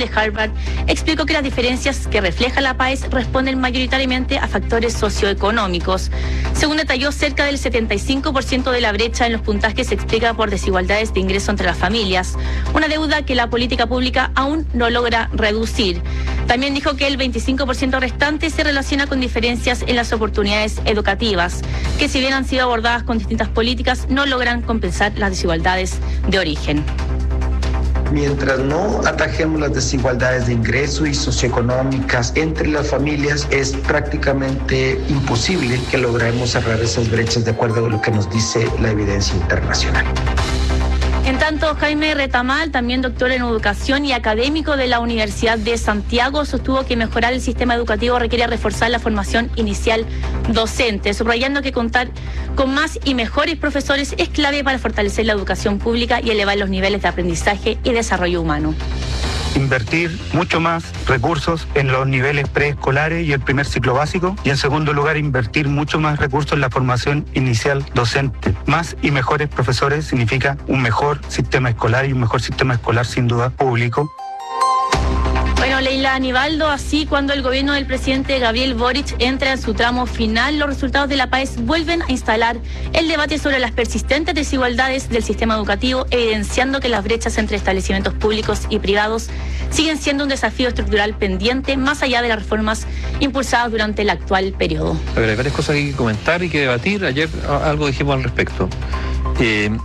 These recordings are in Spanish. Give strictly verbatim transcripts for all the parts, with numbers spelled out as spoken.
de Harvard, explicó que las diferencias que refleja la PAES responden mayoritariamente a factores socioeconómicos. Según detalló, cerca del setenta y cinco por ciento de la brecha en los puntajes se explica por desigualdades de ingreso entre las familias, una deuda que la política pública aún no logra reducir. También dijo que el veinticinco por ciento restante se relaciona con diferencias en las oportunidades educativas, que si bien han sido abordadas con distintas políticas, no logran compensar las desigualdades de origen. Mientras no atajemos las desigualdades de ingreso y socioeconómicas entre las familias, es prácticamente imposible que logremos cerrar esas brechas de acuerdo a lo que nos dice la evidencia internacional. En tanto, Jaime Retamal, también doctor en educación y académico de la Universidad de Santiago, sostuvo que mejorar el sistema educativo requiere reforzar la formación inicial docente, subrayando que contar con más y mejores profesores es clave para fortalecer la educación pública y elevar los niveles de aprendizaje y desarrollo humano. Invertir mucho más recursos en los niveles preescolares y el primer ciclo básico, y en segundo lugar invertir mucho más recursos en la formación inicial docente. Más y mejores profesores significa un mejor sistema escolar y un mejor sistema escolar sin duda público. Bueno, Leila Aníbaldo, así cuando el gobierno del presidente Gabriel Boric entra en su tramo final, los resultados de la PAES vuelven a instalar el debate sobre las persistentes desigualdades del sistema educativo, evidenciando que las brechas entre establecimientos públicos y privados siguen siendo un desafío estructural pendiente, más allá de las reformas impulsadas durante el actual periodo. A ver, hay varias cosas que hay que comentar y que debatir. Ayer algo dijimos al respecto. Eh,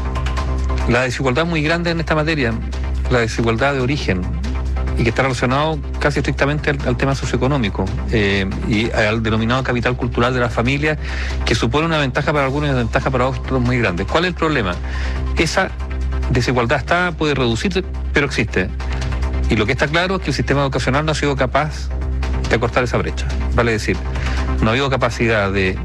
la desigualdad muy grande en esta materia, la desigualdad de origen, y que está relacionado casi estrictamente al, al tema socioeconómico eh, y al denominado capital cultural de las familias, que supone una ventaja para algunos y una ventaja para otros muy grande. ¿Cuál es el problema? Esa desigualdad está, puede reducirse, pero existe. Y lo que está claro es que el sistema educacional no ha sido capaz de acortar esa brecha. Vale decir, no ha habido capacidad de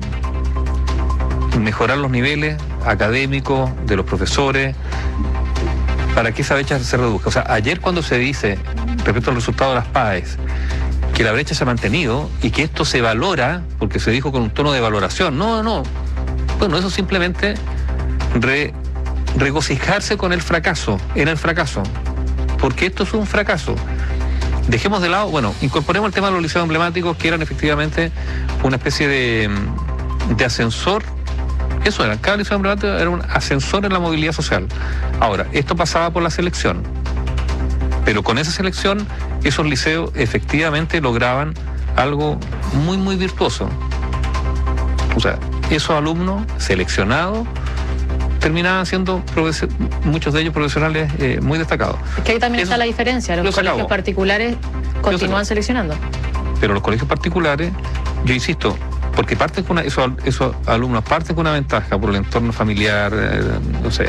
mejorar los niveles académicos de los profesores para que esa brecha se reduzca. O sea, ayer cuando se dice, respecto al resultado de las PAES, que la brecha se ha mantenido y que esto se valora, porque se dijo con un tono de valoración, no, no, bueno, eso simplemente re, regocijarse con el fracaso, en el fracaso, porque esto es un fracaso. Dejemos de lado, bueno, incorporemos el tema de los liceos emblemáticos, que eran efectivamente una especie de, de ascensor. Eso era, cada liceo emblemático era un ascensor en la movilidad social. Ahora, esto pasaba por la selección, pero con esa selección esos liceos efectivamente lograban algo muy, muy virtuoso. O sea, esos alumnos seleccionados terminaban siendo muchos de ellos profesionales eh, muy destacados. Es que ahí también Eso, está la diferencia, los colegios acabo. particulares continúan seleccionando. Pero los colegios particulares, yo insisto, porque parten con una, esos, esos alumnos parten con una ventaja por el entorno familiar, eh, no sé,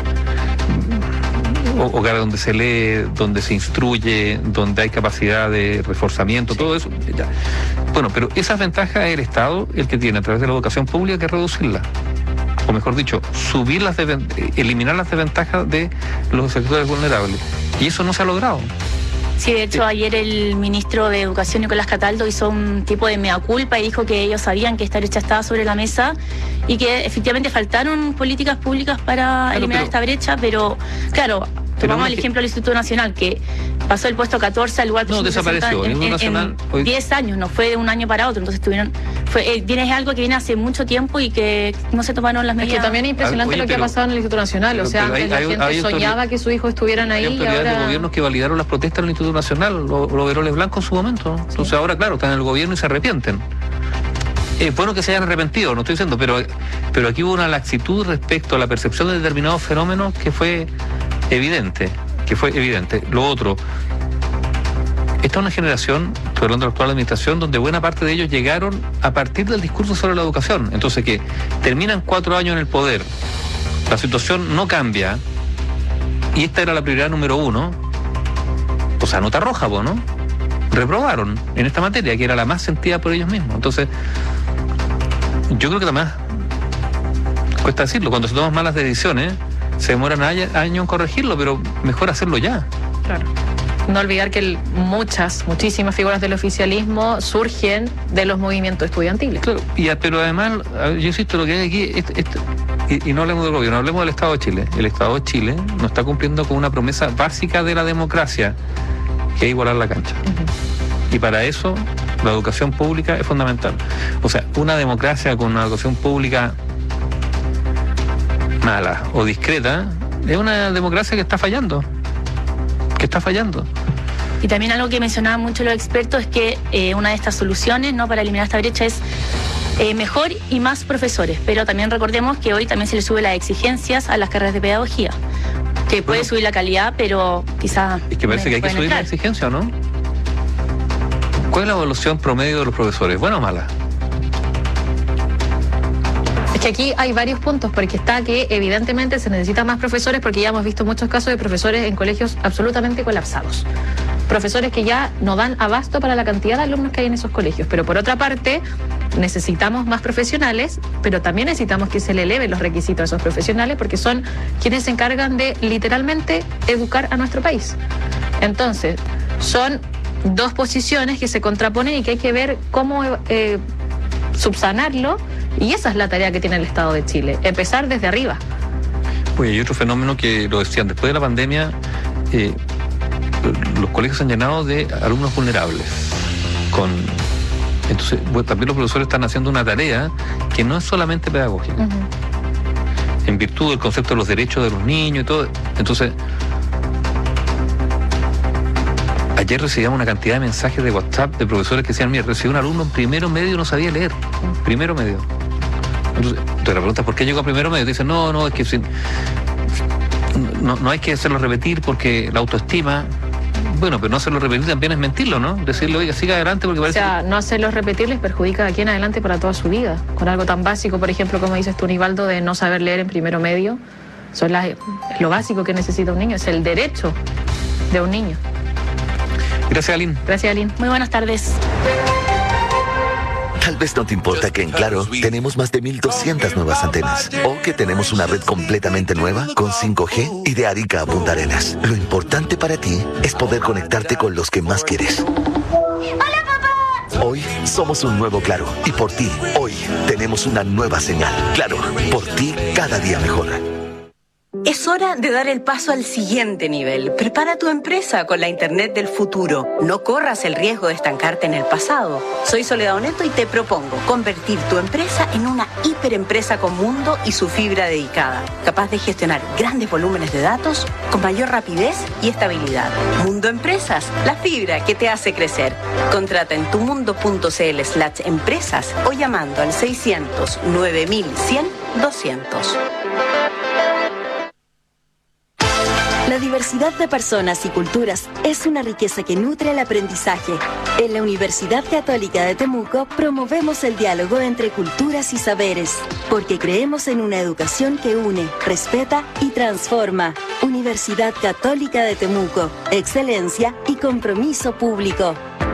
hogares donde se lee, donde se instruye, donde hay capacidad de reforzamiento, sí. Todo eso. Ya. Bueno, pero esas ventajas es el Estado el que tiene a través de la educación pública que reducirlas. O mejor dicho, subir las de, eliminar las desventajas de los sectores vulnerables. Y eso no se ha logrado. Sí, de hecho, ayer el ministro de Educación, Nicolás Cataldo, hizo un tipo de mea culpa y dijo que ellos sabían que esta brecha estaba sobre la mesa y que efectivamente faltaron políticas públicas para claro, eliminar pero, esta brecha, pero claro, tomamos el ejemplo del Instituto Nacional, que pasó el puesto catorce al lugar no, desapareció. En, en, Nacional, en hoy... diez años, no fue de un año para otro, entonces tuvieron, fue, eh, viene es algo que viene hace mucho tiempo y que no se tomaron las medidas. Es que también es impresionante Oye, lo que pero, ha pasado en el Instituto Nacional, pero, o sea, antes hay, la gente hay soñaba que sus hijos estuvieran ahí. Hay autoridades y ahora... de gobiernos que validaron las protestas en el Instituto Nacional, los lo Veroles Blanco en su momento. Sí. Entonces ahora, claro, están en el gobierno y se arrepienten. Es bueno que se hayan arrepentido, no estoy diciendo, pero, pero aquí hubo una laxitud respecto a la percepción de determinados fenómenos que fue evidente. que fue evidente. Lo otro, esta es una generación, estoy hablando de la actual administración, donde buena parte de ellos llegaron a partir del discurso sobre la educación. Entonces, que terminan cuatro años en el poder, la situación no cambia, y esta era la prioridad número uno, o sea, nota roja, ¿no? Reprobaron en esta materia, que era la más sentida por ellos mismos. Entonces, yo creo que además, cuesta decirlo, cuando se toman malas decisiones, se demoran años en corregirlo, pero mejor hacerlo ya. Claro. No olvidar que el, muchas, muchísimas figuras del oficialismo surgen de los movimientos estudiantiles. Claro, y, pero además, yo insisto, lo que hay aquí, es, es, y, y no hablemos del gobierno, hablemos del Estado de Chile. El Estado de Chile no está cumpliendo con una promesa básica de la democracia, que es igualar la cancha. Uh-huh. Y para eso la educación pública es fundamental. O sea, una democracia con una educación pública mala o discreta es una democracia que está fallando, que está fallando. Y también algo que mencionaban mucho los expertos es que eh, una de estas soluciones, ¿no?, para eliminar esta brecha es eh, mejor y más profesores. Pero también recordemos que hoy también se le sube las exigencias a las carreras de pedagogía, que puede bueno, subir la calidad, pero quizás... Es que parece que hay que subir entrar. la exigencia, ¿o no? ¿Cuál es la evaluación promedio de los profesores? ¿Buena o mala? Es que aquí hay varios puntos, porque está que evidentemente se necesitan más profesores, porque ya hemos visto muchos casos de profesores en colegios absolutamente colapsados. Profesores que ya no dan abasto para la cantidad de alumnos que hay en esos colegios. Pero por otra parte, necesitamos más profesionales, pero también necesitamos que se le eleven los requisitos a esos profesionales, porque son quienes se encargan de literalmente educar a nuestro país. Entonces, son dos posiciones que se contraponen y que hay que ver cómo eh, subsanarlo, y esa es la tarea que tiene el Estado de Chile, empezar desde arriba. Oye, hay otro fenómeno que lo decían, después de la pandemia, eh, los colegios se han llenado de alumnos vulnerables. Con, entonces, bueno, también los profesores están haciendo una tarea que no es solamente pedagógica. Uh-huh. En virtud del concepto de los derechos de los niños y todo. Entonces, ayer recibíamos una cantidad de mensajes de WhatsApp de profesores que decían, mira, recibí un alumno en primero medio y no sabía leer. Uh-huh. Primero medio. Entonces, te preguntas, ¿por qué llegó a primero medio? Te dicen, no, no, es que sin, no, no hay que hacerlo repetir porque la autoestima... Bueno, pero no hacerlo repetir también es mentirlo, ¿no? Decirle, oiga, siga adelante porque parece... O sea, no hacerlo repetir les perjudica de aquí en adelante para toda su vida. Con algo tan básico, por ejemplo, como dices tú, Nivaldo, de no saber leer en primero medio. Eso es, la, es lo básico que necesita un niño, es el derecho de un niño. Gracias, Aline. Gracias, Aline. Muy buenas tardes. Tal vez no te importa que en Claro tenemos más de mil doscientas nuevas antenas, o que tenemos una red completamente nueva con cinco G y de Arica a Punta Arenas. Lo importante para ti es poder conectarte con los que más quieres. ¡Hola, papá! Hoy somos un nuevo Claro, y por ti, hoy tenemos una nueva señal. Claro, por ti cada día mejor. Es hora de dar el paso al siguiente nivel. Prepara tu empresa con la Internet del futuro. No corras el riesgo de estancarte en el pasado. Soy Soledad Oneto y te propongo convertir tu empresa en una hiperempresa con mundo y su fibra dedicada, capaz de gestionar grandes volúmenes de datos con mayor rapidez y estabilidad. Mundo Empresas, la fibra que te hace crecer. Contrata en tumundo.cl slash empresas o llamando al seiscientos nueve mil cien doscientos. La diversidad de personas y culturas es una riqueza que nutre el aprendizaje. En la Universidad Católica de Temuco promovemos el diálogo entre culturas y saberes, porque creemos en una educación que une, respeta y transforma. Universidad Católica de Temuco, excelencia y compromiso público.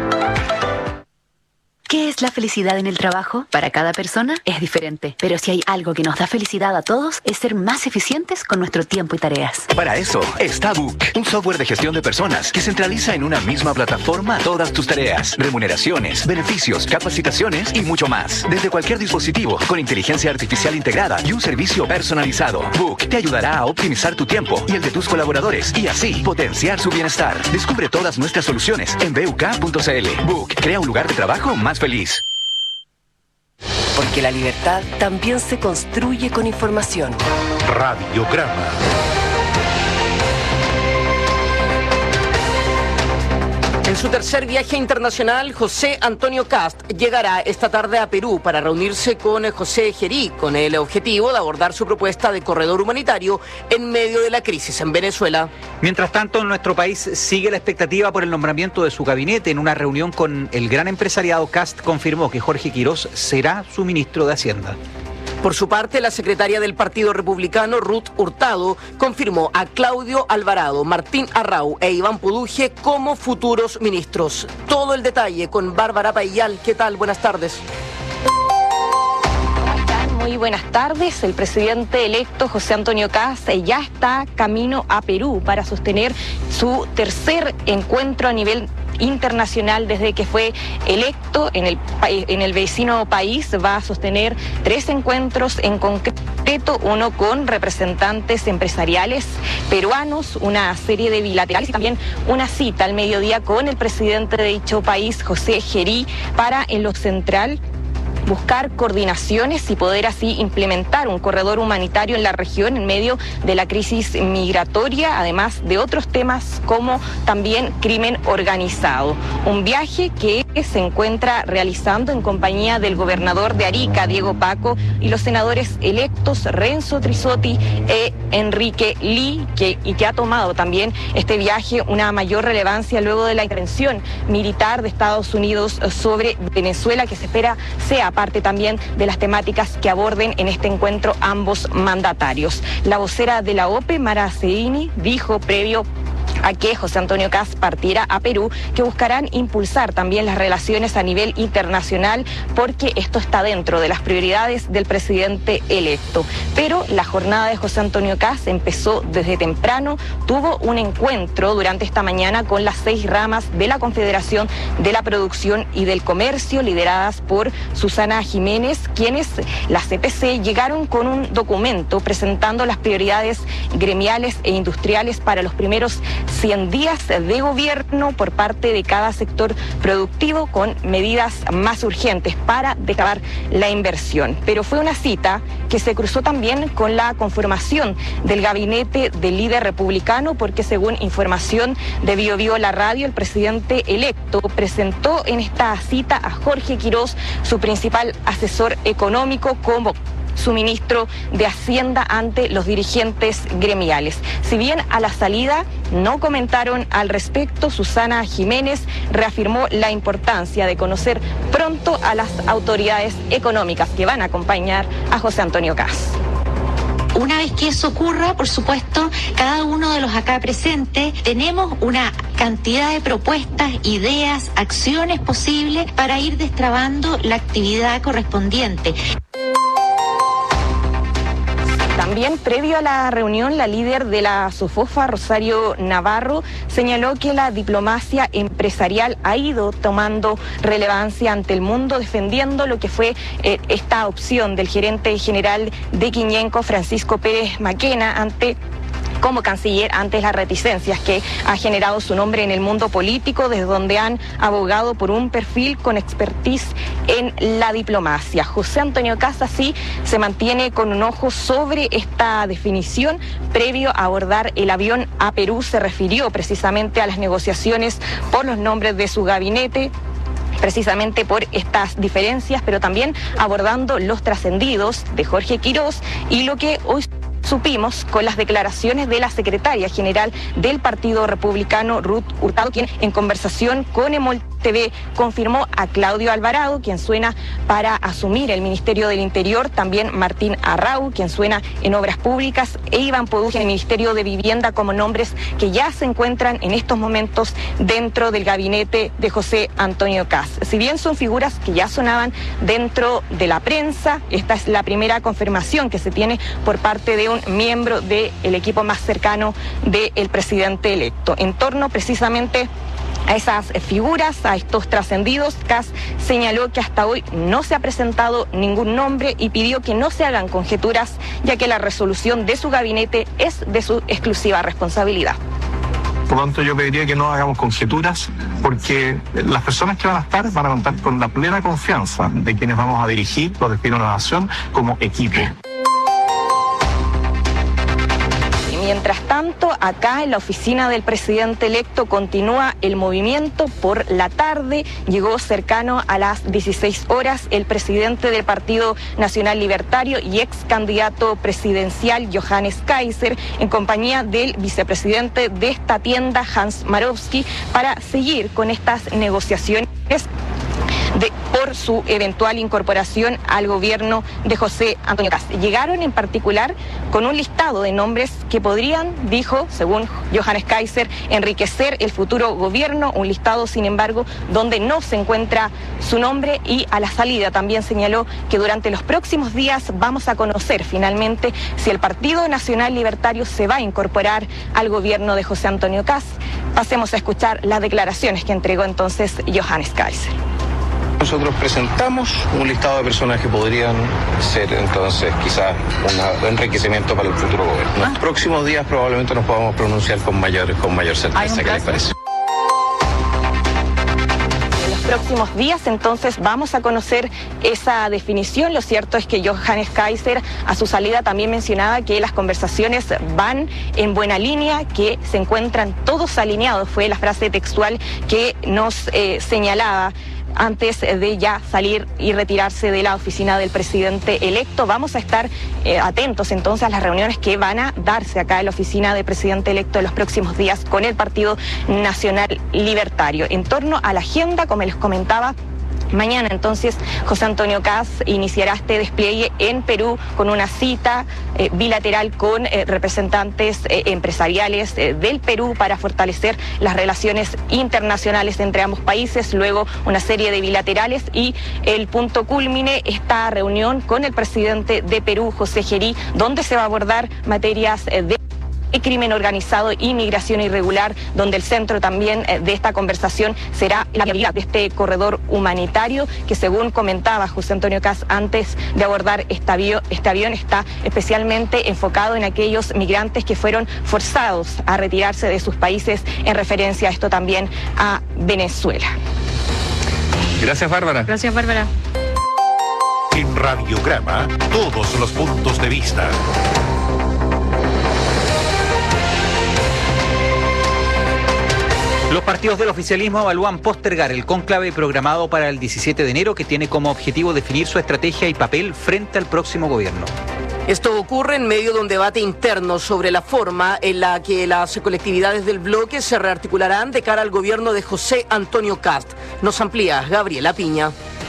¿Qué es la felicidad en el trabajo? Para cada persona es diferente, pero si hay algo que nos da felicidad a todos es ser más eficientes con nuestro tiempo y tareas. Para eso está Book, un software de gestión de personas que centraliza en una misma plataforma todas tus tareas, remuneraciones, beneficios, capacitaciones y mucho más. Desde cualquier dispositivo, con inteligencia artificial integrada y un servicio personalizado. Book te ayudará a optimizar tu tiempo y el de tus colaboradores y así potenciar su bienestar. Descubre todas nuestras soluciones en b u k punto c l. Book crea un lugar de trabajo más feliz. Porque la libertad también se construye con información. Radiograma. En su tercer viaje internacional, José Antonio Kast llegará esta tarde a Perú para reunirse con José Gerí, con el objetivo de abordar su propuesta de corredor humanitario en medio de la crisis en Venezuela. Mientras tanto, en nuestro país sigue la expectativa por el nombramiento de su gabinete. En una reunión con el gran empresariado, Kast confirmó que Jorge Quirós será su ministro de Hacienda. Por su parte, la secretaria del Partido Republicano, Ruth Hurtado, confirmó a Claudio Alvarado, Martín Arrau e Iván Puduje como futuros ministros. Todo el detalle con Bárbara Paillal. ¿Qué tal? Buenas tardes. Muy buenas tardes. El presidente electo José Antonio Kast ya está camino a Perú para sostener su tercer encuentro a nivel internacional desde que fue electo en el, en el vecino país. Va a sostener tres encuentros en concreto. concreto, uno con representantes empresariales peruanos, una serie de bilaterales y también una cita al mediodía con el presidente de dicho país, José Gerí, para en lo central buscar coordinaciones y poder así implementar un corredor humanitario en la región en medio de la crisis migratoria, además de otros temas como también crimen organizado. Un viaje que se encuentra realizando en compañía del gobernador de Arica, Diego Paco, y los senadores electos Renzo Trisotti e Enrique Lee, que, y que ha tomado también este viaje una mayor relevancia luego de la intervención militar de Estados Unidos sobre Venezuela, que se espera sea parte también de las temáticas que aborden en este encuentro ambos mandatarios. La vocera de la O P E, Mara Cedini, dijo previo a que José Antonio Kast partiera a Perú, que buscarán impulsar también las relaciones a nivel internacional, porque esto está dentro de las prioridades del presidente electo. Pero la jornada de José Antonio Kast empezó desde temprano, tuvo un encuentro durante esta mañana con las seis ramas de la Confederación de la Producción y del Comercio, lideradas por Susana Jiménez, quienes, la C P C, llegaron con un documento presentando las prioridades gremiales e industriales para los primeros cien días de gobierno por parte de cada sector productivo, con medidas más urgentes para destrabar la inversión. Pero fue una cita que se cruzó también con la conformación del gabinete del líder republicano, porque según información de Bio Bio La Radio, el presidente electo presentó en esta cita a Jorge Quirós, su principal asesor económico, como su ministro de Hacienda ante los dirigentes gremiales. Si bien a la salida no comentaron al respecto, Susana Jiménez reafirmó la importancia de conocer pronto a las autoridades económicas que van a acompañar a José Antonio Kast. Una vez que eso ocurra, por supuesto, cada uno de los acá presentes tenemos una cantidad de propuestas, ideas, acciones posibles para ir destrabando la actividad correspondiente. También, previo a la reunión, la líder de la SOFOFA, Rosario Navarro, señaló que la diplomacia empresarial ha ido tomando relevancia ante el mundo, defendiendo lo que fue eh, esta opción del gerente general de Quiñenco, Francisco Pérez Maquena, ante como canciller ante las reticencias que ha generado su nombre en el mundo político, desde donde han abogado por un perfil con expertise en la diplomacia. José Antonio Kast así se mantiene con un ojo sobre esta definición. Previo a abordar el avión a Perú, se refirió precisamente a las negociaciones por los nombres de su gabinete, precisamente por estas diferencias, pero también abordando los trascendidos de Jorge Quirós y lo que hoy supimos con las declaraciones de la secretaria general del Partido Republicano, Ruth Hurtado, quien en conversación con Emol T V confirmó a Claudio Alvarado, quien suena para asumir el Ministerio del Interior, también Martín Arrau, quien suena en Obras Públicas, e Iván Poduje en el Ministerio de Vivienda, como nombres que ya se encuentran en estos momentos dentro del gabinete de José Antonio Kast. Si bien son figuras que ya sonaban dentro de la prensa, esta es la primera confirmación que se tiene por parte de un miembro del equipo más cercano del presidente electo. En torno precisamente a esas figuras, a estos trascendidos, Kast señaló que hasta hoy no se ha presentado ningún nombre y pidió que no se hagan conjeturas, ya que la resolución de su gabinete es de su exclusiva responsabilidad. Por lo tanto, yo pediría que no hagamos conjeturas, porque las personas que van a estar van a contar con la plena confianza de quienes vamos a dirigir los destinos de la nación como equipo. Mientras tanto, acá en la oficina del presidente electo continúa el movimiento. Por la tarde llegó cercano a las dieciséis horas el presidente del Partido Nacional Libertario y ex candidato presidencial Johannes Kaiser, en compañía del vicepresidente de esta tienda, Hans Marowski, para seguir con estas negociaciones De, por su eventual incorporación al gobierno de José Antonio Kast. Llegaron en particular con un listado de nombres que podrían, dijo, según Johannes Kaiser, enriquecer el futuro gobierno, un listado, sin embargo, donde no se encuentra su nombre, y a la salida también señaló que durante los próximos días vamos a conocer finalmente si el Partido Nacional Libertario se va a incorporar al gobierno de José Antonio Kast. Pasemos a escuchar las declaraciones que entregó entonces Johannes Kaiser. Nosotros presentamos un listado de personas que podrían ser entonces quizás un enriquecimiento para el futuro gobierno. En los próximos días probablemente nos podamos pronunciar con mayor, con mayor certeza. ¿Qué les parece? Próximos días, entonces vamos a conocer esa definición. Lo cierto es que Johannes Kaiser a su salida también mencionaba que las conversaciones van en buena línea, que se encuentran todos alineados, fue la frase textual que nos eh, señalaba antes de ya salir y retirarse de la oficina del presidente electo. Vamos a estar eh, atentos entonces a las reuniones que van a darse acá en la oficina del presidente electo en los próximos días con el Partido Nacional Libertario. En torno a la agenda, como les comentaba, mañana entonces José Antonio Kast iniciará este despliegue en Perú con una cita eh, bilateral con eh, representantes eh, empresariales eh, del Perú para fortalecer las relaciones internacionales entre ambos países, luego una serie de bilaterales y el punto cúlmine, esta reunión con el presidente de Perú, José Gerí, donde se va a abordar materias eh, de crimen organizado y migración irregular, donde el centro también de esta conversación será la viabilidad de este corredor humanitario que, según comentaba José Antonio Kast antes de abordar este avión, este avión está especialmente enfocado en aquellos migrantes que fueron forzados a retirarse de sus países, en referencia a esto también a Venezuela. Gracias, Bárbara. Gracias, Bárbara. En Radiograma, todos los puntos de vista. Los partidos del oficialismo evalúan postergar el cónclave programado para el diecisiete de enero, que tiene como objetivo definir su estrategia y papel frente al próximo gobierno. Esto ocurre en medio de un debate interno sobre la forma en la que las colectividades del bloque se rearticularán de cara al gobierno de José Antonio Kast. Nos amplía Gabriela Piña.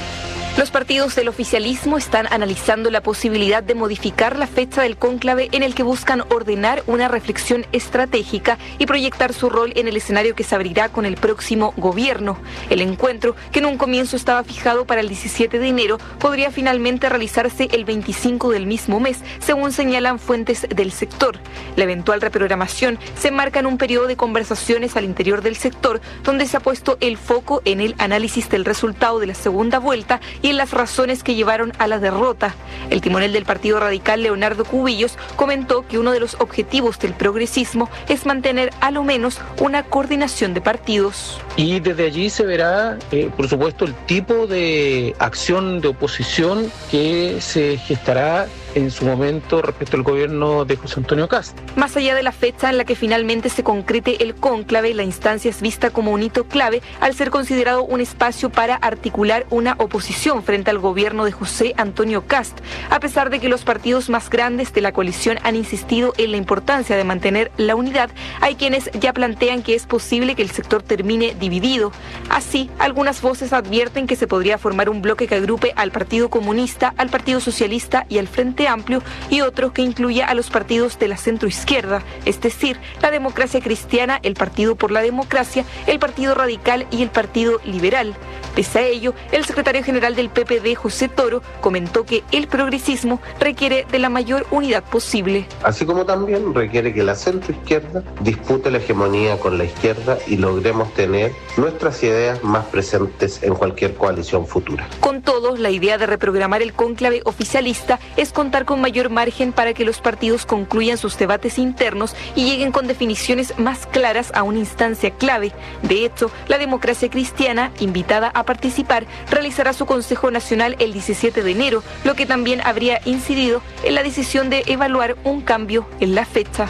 Los partidos del oficialismo están analizando la posibilidad de modificar la fecha del cónclave, en el que buscan ordenar una reflexión estratégica y proyectar su rol en el escenario que se abrirá con el próximo gobierno. El encuentro, que en un comienzo estaba fijado para el diecisiete de enero, podría finalmente realizarse el veinticinco del mismo mes, según señalan fuentes del sector. La eventual reprogramación se enmarca en un periodo de conversaciones al interior del sector, donde se ha puesto el foco en el análisis del resultado de la segunda vuelta y en las razones que llevaron a la derrota. El timonel del Partido Radical, Leonardo Cubillos, comentó que uno de los objetivos del progresismo es mantener a lo menos una coordinación de partidos. Y desde allí se verá, eh, por supuesto, el tipo de acción de oposición que se gestará en su momento respecto al gobierno de José Antonio Kast. Más allá de la fecha en la que finalmente se concrete el cónclave, la instancia es vista como un hito clave al ser considerado un espacio para articular una oposición frente al gobierno de José Antonio Kast. A pesar de que los partidos más grandes de la coalición han insistido en la importancia de mantener la unidad, hay quienes ya plantean que es posible que el sector termine dividido. Así, algunas voces advierten que se podría formar un bloque que agrupe al Partido Comunista, al Partido Socialista y al Frente Amplio, y otro que incluya a los partidos de la centroizquierda, es decir, la Democracia Cristiana, el Partido por la Democracia, el Partido Radical y el Partido Liberal. Pese a ello, el secretario general del P P D, José Toro, comentó que el progresismo requiere de la mayor unidad posible. Así como también requiere que la centroizquierda dispute la hegemonía con la izquierda y logremos tener nuestras ideas más presentes en cualquier coalición futura. Con todo, la idea de reprogramar el cónclave oficialista es contar con mayor margen para que los partidos concluyan sus debates internos y lleguen con definiciones más claras a una instancia clave. De hecho, la Democracia Cristiana, invitada a participar, realizará su Consejo Nacional el diecisiete de enero, lo que también habría incidido en la decisión de evaluar un cambio en la fecha.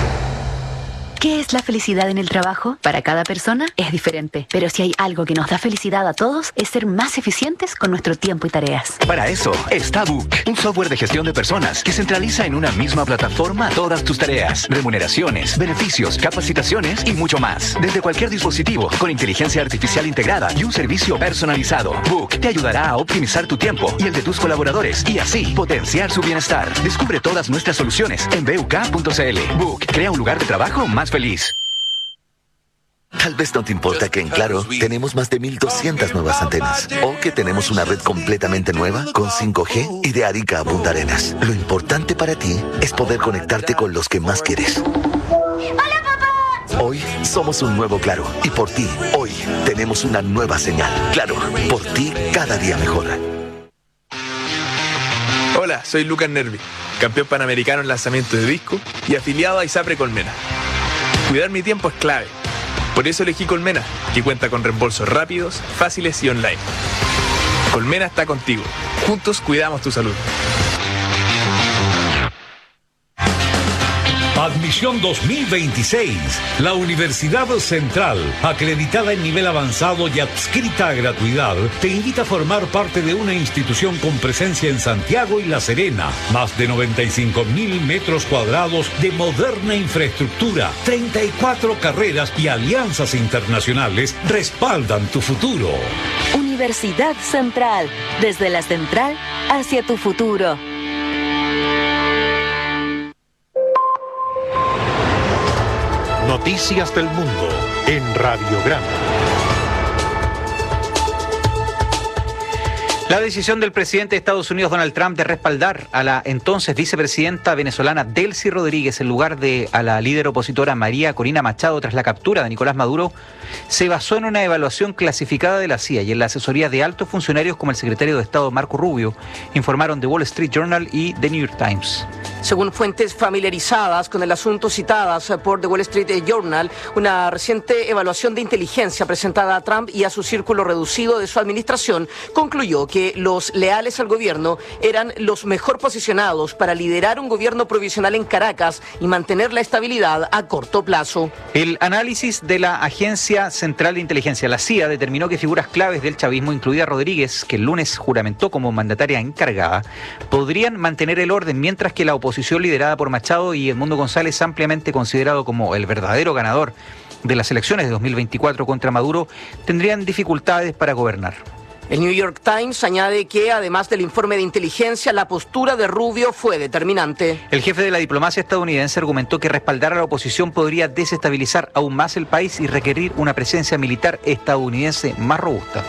¿Qué es la felicidad en el trabajo? Para cada persona es diferente, pero si hay algo que nos da felicidad a todos, es ser más eficientes con nuestro tiempo y tareas. Para eso está Book, un software de gestión de personas que centraliza en una misma plataforma todas tus tareas, remuneraciones, beneficios, capacitaciones y mucho más. Desde cualquier dispositivo, con inteligencia artificial integrada y un servicio personalizado. Book te ayudará a optimizar tu tiempo y el de tus colaboradores y así potenciar su bienestar. Descubre todas nuestras soluciones en b u k punto c l. Book crea un lugar de trabajo más feliz. Tal vez no te importa que en Claro tenemos más de mil doscientas nuevas antenas, o que tenemos una red completamente nueva con cinco G y de Arica a Punta Arenas. Lo importante para ti es poder conectarte con los que más quieres. ¡Hola, papá! Hoy somos un nuevo Claro. Y por ti, hoy tenemos una nueva señal. Claro, por ti cada día mejor. Hola, soy Lucas Nervi, campeón panamericano en lanzamiento de disco y afiliado a ISAPRE Colmena. Cuidar mi tiempo es clave. Por eso elegí Colmena, que cuenta con reembolsos rápidos, fáciles y online. Colmena está contigo. Juntos cuidamos tu salud. Admisión dos mil veintiséis. La Universidad Central, acreditada en nivel avanzado y adscrita a gratuidad, te invita a formar parte de una institución con presencia en Santiago y La Serena. Más de noventa y cinco mil metros cuadrados de moderna infraestructura, treinta y cuatro carreras y alianzas internacionales respaldan tu futuro. Universidad Central, desde la central hacia tu futuro. Noticias del Mundo en Radiograma. La decisión del presidente de Estados Unidos, Donald Trump, de respaldar a la entonces vicepresidenta venezolana Delcy Rodríguez en lugar de a la líder opositora María Corina Machado tras la captura de Nicolás Maduro, se basó en una evaluación clasificada de la C I A y en la asesoría de altos funcionarios como el secretario de Estado Marco Rubio, informaron The Wall Street Journal y The New York Times. Según fuentes familiarizadas con el asunto citadas por The Wall Street Journal, una reciente evaluación de inteligencia presentada a Trump y a su círculo reducido de su administración concluyó que los leales al gobierno eran los mejor posicionados para liderar un gobierno provisional en Caracas y mantener la estabilidad a corto plazo. El análisis de la Agencia Central de Inteligencia, la C I A, determinó que figuras claves del chavismo, incluida Rodríguez, que el lunes juramentó como mandataria encargada, podrían mantener el orden, mientras que la oposición liderada por Machado y Edmundo González, ampliamente considerado como el verdadero ganador de las elecciones de dos mil veinticuatro contra Maduro, tendrían dificultades para gobernar. El New York Times añade que, además del informe de inteligencia, la postura de Rubio fue determinante. El jefe de la diplomacia estadounidense argumentó que respaldar a la oposición podría desestabilizar aún más el país y requerir una presencia militar estadounidense más robusta.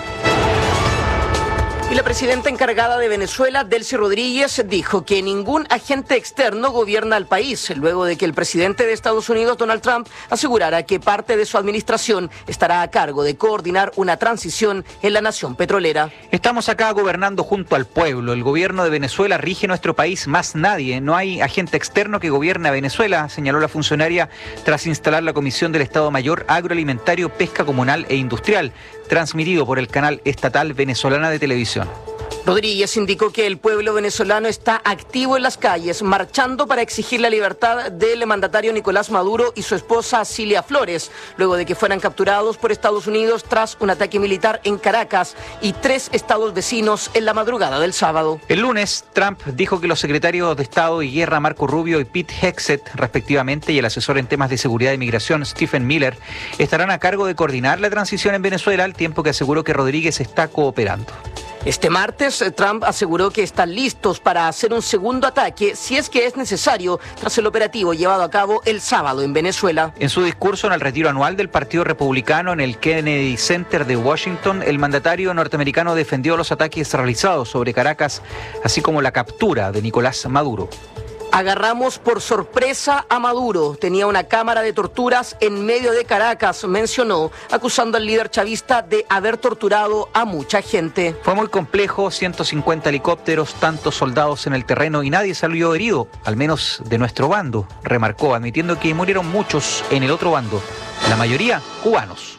Y la presidenta encargada de Venezuela, Delcy Rodríguez, dijo que ningún agente externo gobierna al país, luego de que el presidente de Estados Unidos, Donald Trump, asegurara que parte de su administración estará a cargo de coordinar una transición en la nación petrolera. Estamos acá gobernando junto al pueblo. El gobierno de Venezuela rige nuestro país, más nadie. No hay agente externo que gobierne a Venezuela, señaló la funcionaria tras instalar la Comisión del Estado Mayor Agroalimentario, Pesca Comunal e Industrial, transmitido por el canal estatal venezolana de televisión. Rodríguez indicó que el pueblo venezolano está activo en las calles, marchando para exigir la libertad del mandatario Nicolás Maduro y su esposa Cilia Flores, luego de que fueran capturados por Estados Unidos tras un ataque militar en Caracas y tres estados vecinos en la madrugada del sábado. El lunes, Trump dijo que los secretarios de Estado y Guerra Marco Rubio y Pete Hegseth, respectivamente, y el asesor en temas de seguridad y migración Stephen Miller, estarán a cargo de coordinar la transición en Venezuela, al tiempo que aseguró que Rodríguez está cooperando. Este martes, Trump aseguró que están listos para hacer un segundo ataque si es que es necesario tras el operativo llevado a cabo el sábado en Venezuela. En su discurso en el retiro anual del Partido Republicano en el Kennedy Center de Washington, el mandatario norteamericano defendió los ataques realizados sobre Caracas, así como la captura de Nicolás Maduro. Agarramos por sorpresa a Maduro. Tenía una cámara de torturas en medio de Caracas, mencionó, acusando al líder chavista de haber torturado a mucha gente. Fue muy complejo, ciento cincuenta helicópteros, tantos soldados en el terreno y nadie salió herido, al menos de nuestro bando, remarcó, admitiendo que murieron muchos en el otro bando, la mayoría cubanos.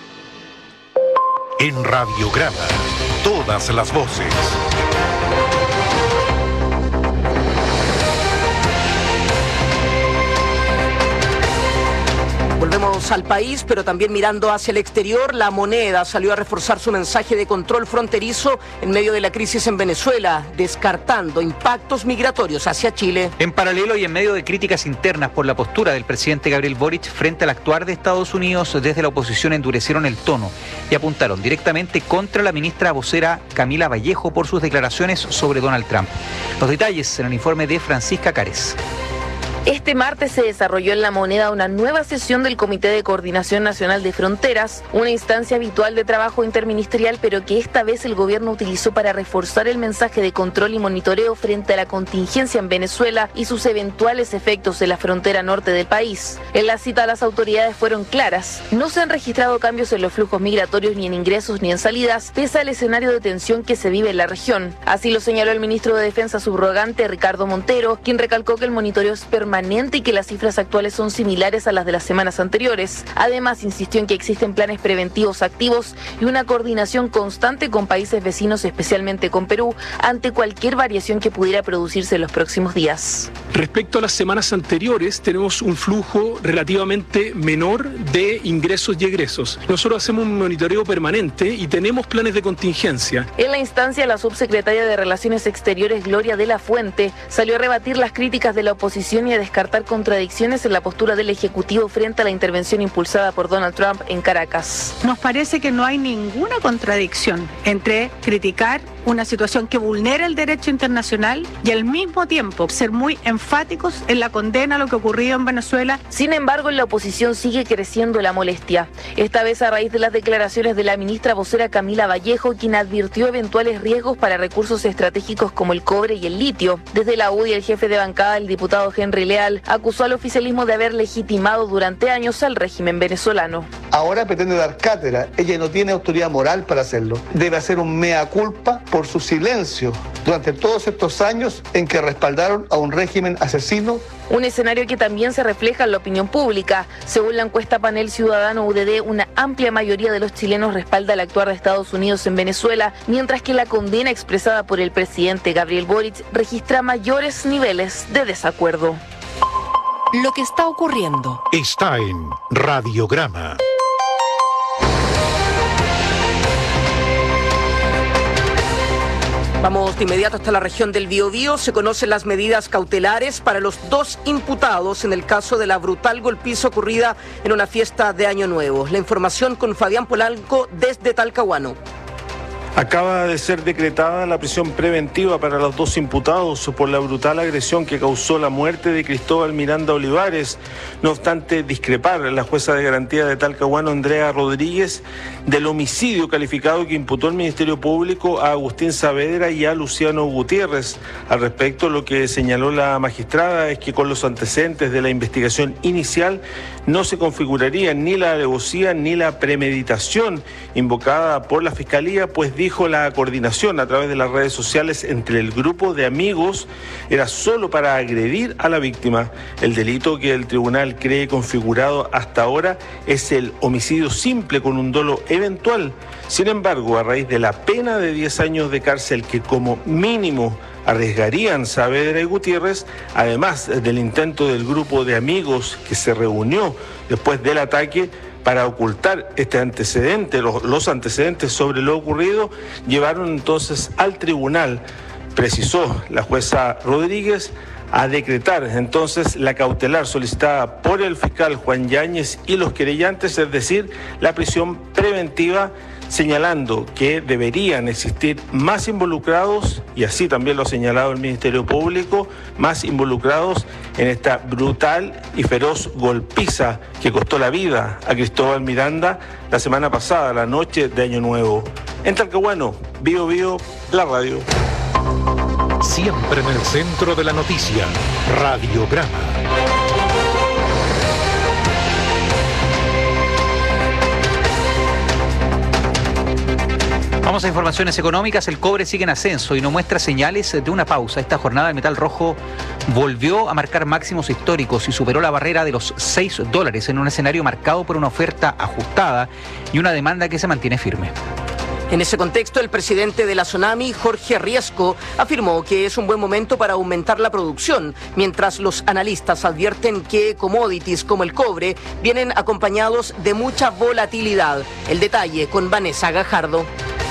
En Radiograma, todas las voces. Volvemos al país, pero también mirando hacia el exterior, la moneda salió a reforzar su mensaje de control fronterizo en medio de la crisis en Venezuela, descartando impactos migratorios hacia Chile. En paralelo y en medio de críticas internas por la postura del presidente Gabriel Boric frente al actuar de Estados Unidos, desde la oposición endurecieron el tono y apuntaron directamente contra la ministra vocera Camila Vallejo por sus declaraciones sobre Donald Trump. Los detalles en el informe de Francisca Cárez. Este martes se desarrolló en La Moneda una nueva sesión del Comité de Coordinación Nacional de Fronteras, una instancia habitual de trabajo interministerial, pero que esta vez el gobierno utilizó para reforzar el mensaje de control y monitoreo frente a la contingencia en Venezuela y sus eventuales efectos en la frontera norte del país. En la cita, las autoridades fueron claras. No se han registrado cambios en los flujos migratorios ni en ingresos ni en salidas, pese al escenario de tensión que se vive en la región. Así lo señaló el ministro de Defensa subrogante Ricardo Montero, quien recalcó que el monitoreo es permanente y que las cifras actuales son similares a las de las semanas anteriores. Además, insistió en que existen planes preventivos activos y una coordinación constante con países vecinos, especialmente con Perú, ante cualquier variación que pudiera producirse en los próximos días. Respecto a las semanas anteriores, tenemos un flujo relativamente menor de ingresos y egresos. Nosotros hacemos un monitoreo permanente y tenemos planes de contingencia. En la instancia, la subsecretaria de Relaciones Exteriores, Gloria de la Fuente, salió a rebatir las críticas de la oposición y a descartar contradicciones en la postura del Ejecutivo frente a la intervención impulsada por Donald Trump en Caracas. Nos parece que no hay ninguna contradicción entre criticar una situación que vulnera el derecho internacional y al mismo tiempo ser muy enfáticos en la condena a lo que ocurrió en Venezuela. Sin embargo, en la oposición sigue creciendo la molestia, esta vez a raíz de las declaraciones de la ministra vocera Camila Vallejo, quien advirtió eventuales riesgos para recursos estratégicos como el cobre y el litio. Desde la U D I, el jefe de bancada, el diputado Henry Leal, acusó al oficialismo de haber legitimado durante años al régimen venezolano. Ahora pretende dar cátedra. Ella no tiene autoridad moral para hacerlo. Debe hacer un mea culpa por su silencio durante todos estos años en que respaldaron a un régimen asesino. Un escenario que también se refleja en la opinión pública. Según la encuesta Panel Ciudadano U D D, una amplia mayoría de los chilenos respalda el actuar de Estados Unidos en Venezuela, mientras que la condena expresada por el presidente Gabriel Boric registra mayores niveles de desacuerdo. Lo que está ocurriendo está en Radiograma. Vamos de inmediato hasta la región del Biobío. Se conocen las medidas cautelares para los dos imputados en el caso de la brutal golpiza ocurrida en una fiesta de Año Nuevo. La información con Fabián Polanco desde Talcahuano. Acaba de ser decretada la prisión preventiva para los dos imputados por la brutal agresión que causó la muerte de Cristóbal Miranda Olivares. No obstante discrepar la jueza de garantía de Talcahuano, Andrea Rodríguez, del homicidio calificado que imputó el Ministerio Público a Agustín Saavedra y a Luciano Gutiérrez. Al respecto, lo que señaló la magistrada es que con los antecedentes de la investigación inicial no se configuraría ni la alevosía ni la premeditación invocada por la Fiscalía, pues dijo la coordinación a través de las redes sociales entre el grupo de amigos era solo para agredir a la víctima. El delito que el tribunal cree configurado hasta ahora es el homicidio simple con un dolo eventual. Sin embargo, a raíz de la pena de diez años de cárcel que como mínimo arriesgarían Saavedra y Gutiérrez, además del intento del grupo de amigos que se reunió después del ataque para ocultar este antecedente, los, los antecedentes sobre lo ocurrido, llevaron entonces al tribunal, precisó la jueza Rodríguez, a decretar entonces la cautelar solicitada por el fiscal Juan Yáñez y los querellantes, es decir, la prisión preventiva, señalando que deberían existir más involucrados, y así también lo ha señalado el Ministerio Público, más involucrados en esta brutal y feroz golpiza que costó la vida a Cristóbal Miranda la semana pasada, la noche de Año Nuevo. En Talcahuano, Bio Bio, la radio. Siempre en el centro de la noticia, Radiograma. Vamos a informaciones económicas. El cobre sigue en ascenso y no muestra señales de una pausa. Esta jornada el metal rojo volvió a marcar máximos históricos y superó la barrera de los seis dólares en un escenario marcado por una oferta ajustada y una demanda que se mantiene firme. En ese contexto, el presidente de la Sonami, Jorge Riesco, afirmó que es un buen momento para aumentar la producción, mientras los analistas advierten que commodities como el cobre vienen acompañados de mucha volatilidad. El detalle con Vanessa Gajardo.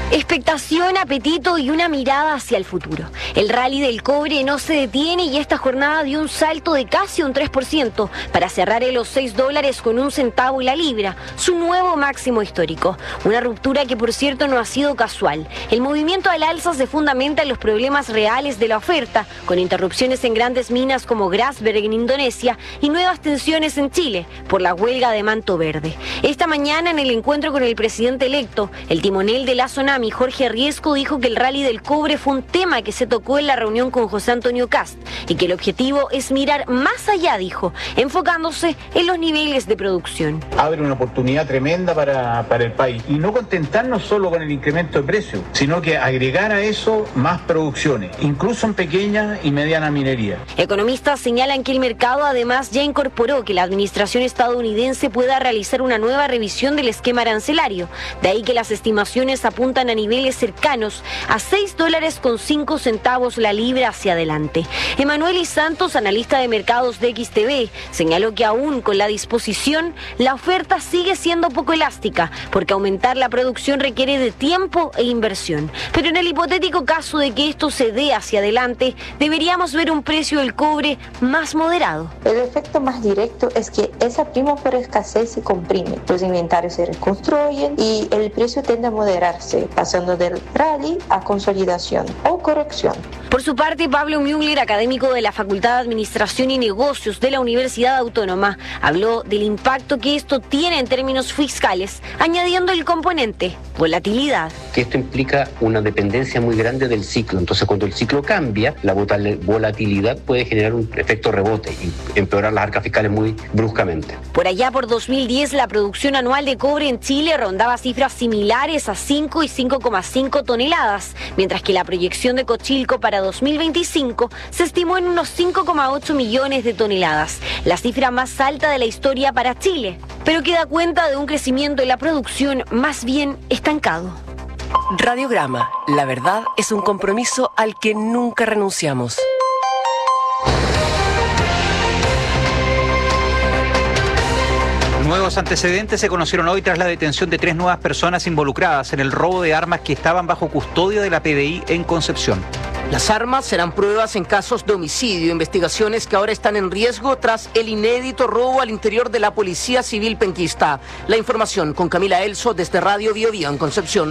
Expectación, apetito y una mirada hacia el futuro. El rally del cobre no se detiene y esta jornada dio un salto de casi un tres por ciento para cerrar en los seis dólares con un centavo y la libra, su nuevo máximo histórico. Una ruptura que por cierto no ha sido casual. El movimiento al alza se fundamenta en los problemas reales de la oferta, con interrupciones en grandes minas como Grasberg en Indonesia y nuevas tensiones en Chile por la huelga de manto verde. Esta mañana en el encuentro con el presidente electo, el timonel de la zona Jorge Riesco dijo que el rally del cobre fue un tema que se tocó en la reunión con José Antonio Kast y que el objetivo es mirar más allá, dijo, enfocándose en los niveles de producción. Abre una oportunidad tremenda para, para el país y no contentarnos solo con el incremento de precio, sino que agregar a eso más producciones, incluso en pequeña y mediana minería. Economistas señalan que el mercado además ya incorporó que la administración estadounidense pueda realizar una nueva revisión del esquema arancelario, de ahí que las estimaciones apuntan a niveles cercanos a seis dólares con cinco centavos la libra hacia adelante. Emanuel Santos, analista de mercados de X T V, señaló que aún con la disposición, la oferta sigue siendo poco elástica, porque aumentar la producción requiere de tiempo e inversión. Pero en el hipotético caso de que esto se dé hacia adelante, deberíamos ver un precio del cobre más moderado. El efecto más directo es que esa prima por escasez se comprime, los inventarios se reconstruyen y el precio tiende a moderarse, pasando del rally a consolidación o corrección. Por su parte, Pablo Müller, académico de la Facultad de Administración y Negocios de la Universidad Autónoma, habló del impacto que esto tiene en términos fiscales, añadiendo el componente volatilidad. Que esto implica una dependencia muy grande del ciclo, entonces cuando el ciclo cambia, la volatilidad puede generar un efecto rebote y empeorar las arcas fiscales muy bruscamente. Por allá por dos mil diez, la producción anual de cobre en Chile rondaba cifras similares a cinco y cinco coma cinco toneladas, mientras que la proyección de Cochilco para dos mil veinticinco se estimó en unos cinco coma ocho millones de toneladas, la cifra más alta de la historia para Chile, pero que da cuenta de un crecimiento en la producción más bien estancado. Radiograma, la verdad es un compromiso al que nunca renunciamos. Nuevos antecedentes se conocieron hoy tras la detención de tres nuevas personas involucradas en el robo de armas que estaban bajo custodia de la P D I en Concepción. Las armas serán pruebas en casos de homicidio, investigaciones que ahora están en riesgo tras el inédito robo al interior de la Policía Civil penquista. La información con Camila Elso desde Radio Bio Bio en Concepción.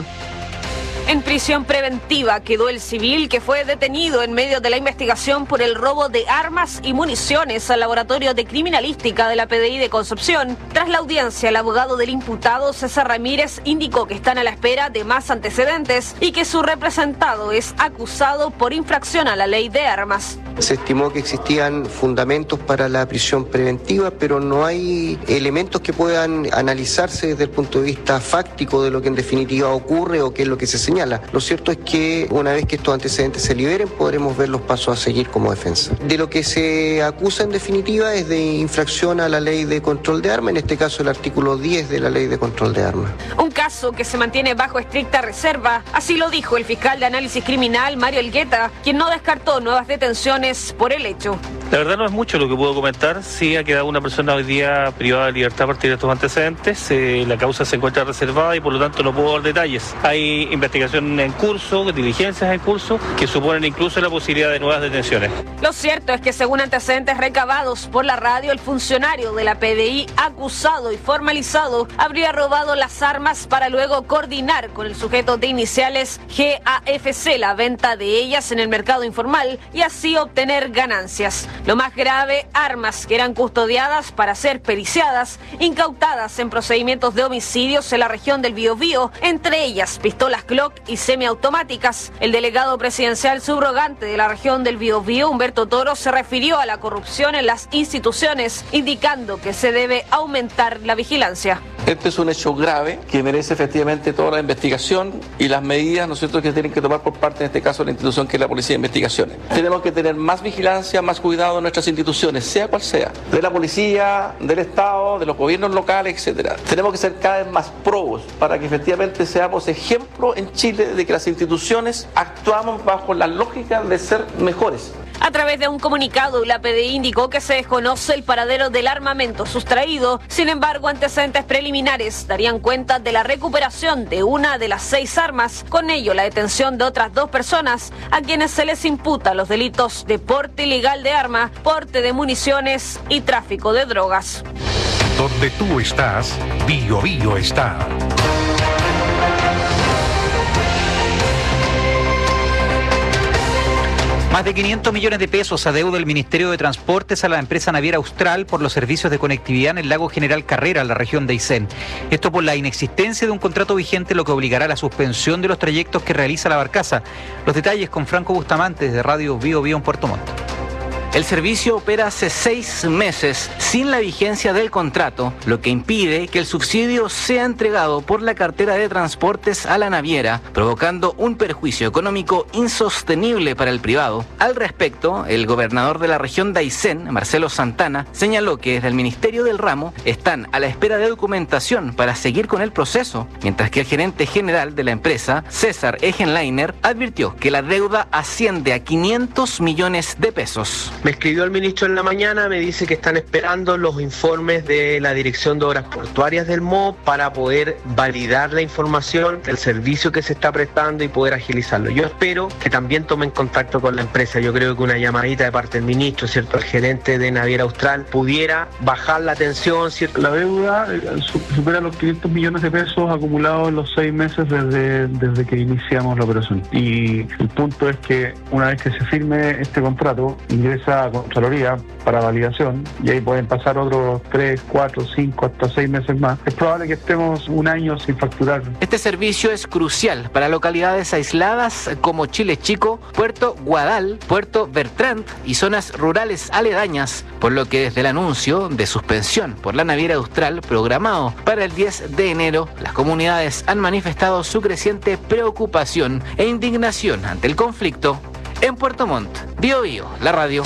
En prisión preventiva quedó el civil que fue detenido en medio de la investigación por el robo de armas y municiones al laboratorio de criminalística de la P D I de Concepción. Tras la audiencia, el abogado del imputado, César Ramírez, indicó que están a la espera de más antecedentes y que su representado es acusado por infracción a la ley de armas. Se estimó que existían fundamentos para la prisión preventiva, pero no hay elementos que puedan analizarse desde el punto de vista fáctico de lo que en definitiva ocurre o qué es lo que se señala. Lo cierto es que una vez que estos antecedentes se liberen, podremos ver los pasos a seguir como defensa. De lo que se acusa en definitiva es de infracción a la ley de control de armas, en este caso el artículo diez de la ley de control de armas. Un caso que se mantiene bajo estricta reserva, así lo dijo el fiscal de análisis criminal, Mario Elgueta, quien no descartó nuevas detenciones por el hecho. La verdad no es mucho lo que puedo comentar. Sí ha quedado una persona hoy día privada de libertad a partir de estos antecedentes. Eh, la causa se encuentra reservada y por lo tanto no puedo dar detalles. Hay investigación en curso, diligencias en curso, que suponen incluso la posibilidad de nuevas detenciones. Lo cierto es que según antecedentes recabados por la radio, el funcionario de la P D I acusado y formalizado habría robado las armas para luego coordinar con el sujeto de iniciales G A F C la venta de ellas en el mercado informal y así obtener ganancias. Lo más grave, armas que eran custodiadas para ser periciadas, incautadas en procedimientos de homicidios en la región del Biobío, entre ellas pistolas Glock y semiautomáticas. El delegado presidencial subrogante de la región del Biobío, Humberto Toro, se refirió a la corrupción en las instituciones, indicando que se debe aumentar la vigilancia. Este es un hecho grave que merece efectivamente toda la investigación y las medidas, ¿no es cierto?, que tienen que tomar por parte, en este caso, de la institución que es la Policía de Investigaciones. Tenemos que tener más vigilancia, más cuidado en nuestras instituciones, sea cual sea, de la policía, del Estado, de los gobiernos locales, etcétera. Tenemos que ser cada vez más probos para que efectivamente seamos ejemplo en Chile de que las instituciones actuamos bajo la lógica de ser mejores. A través de un comunicado, la P D I indicó que se desconoce el paradero del armamento sustraído. Sin embargo, antecedentes preliminares darían cuenta de la recuperación de una de las seis armas, con ello la detención de otras dos personas a quienes se les imputa los delitos de porte ilegal de arma, porte de municiones y tráfico de drogas. Donde tú estás, Bio Bio está. Más de quinientos millones de pesos adeuda el Ministerio de Transportes a la empresa naviera Austral por los servicios de conectividad en el lago General Carrera, en la región de Aysén. Esto por la inexistencia de un contrato vigente, lo que obligará a la suspensión de los trayectos que realiza la barcaza. Los detalles con Franco Bustamante de Radio Bio Bio en Puerto Montt. El servicio opera hace seis meses sin la vigencia del contrato, lo que impide que el subsidio sea entregado por la cartera de transportes a la naviera, provocando un perjuicio económico insostenible para el privado. Al respecto, el gobernador de la región de Aysén, Marcelo Santana, señaló que desde el Ministerio del Ramo están a la espera de documentación para seguir con el proceso, mientras que el gerente general de la empresa, César Egenleiner, advirtió que la deuda asciende a quinientos millones de pesos. Me escribió el ministro en la mañana, me dice que están esperando los informes de la Dirección de Obras Portuarias del M O para poder validar la información del servicio que se está prestando y poder agilizarlo. Yo espero que también tomen contacto con la empresa. Yo creo que una llamadita de parte del ministro, ¿cierto?, el gerente de Naviera Austral, pudiera bajar la tensión, ¿cierto? La deuda supera los quinientos millones de pesos acumulados en los seis meses desde, desde que iniciamos la operación. Y el punto es que una vez que se firme este contrato, ingresa a Contraloría para validación y ahí pueden pasar otros tres, cuatro, cinco, hasta seis meses más. Es probable que estemos un año sin facturar. Este servicio es crucial para localidades aisladas como Chile Chico, Puerto Guadal, Puerto Bertrand y zonas rurales aledañas, por lo que desde el anuncio de suspensión por la naviera Austral programado para el diez de enero, las comunidades han manifestado su creciente preocupación e indignación ante el conflicto. En Puerto Montt, Bio Bio, la radio.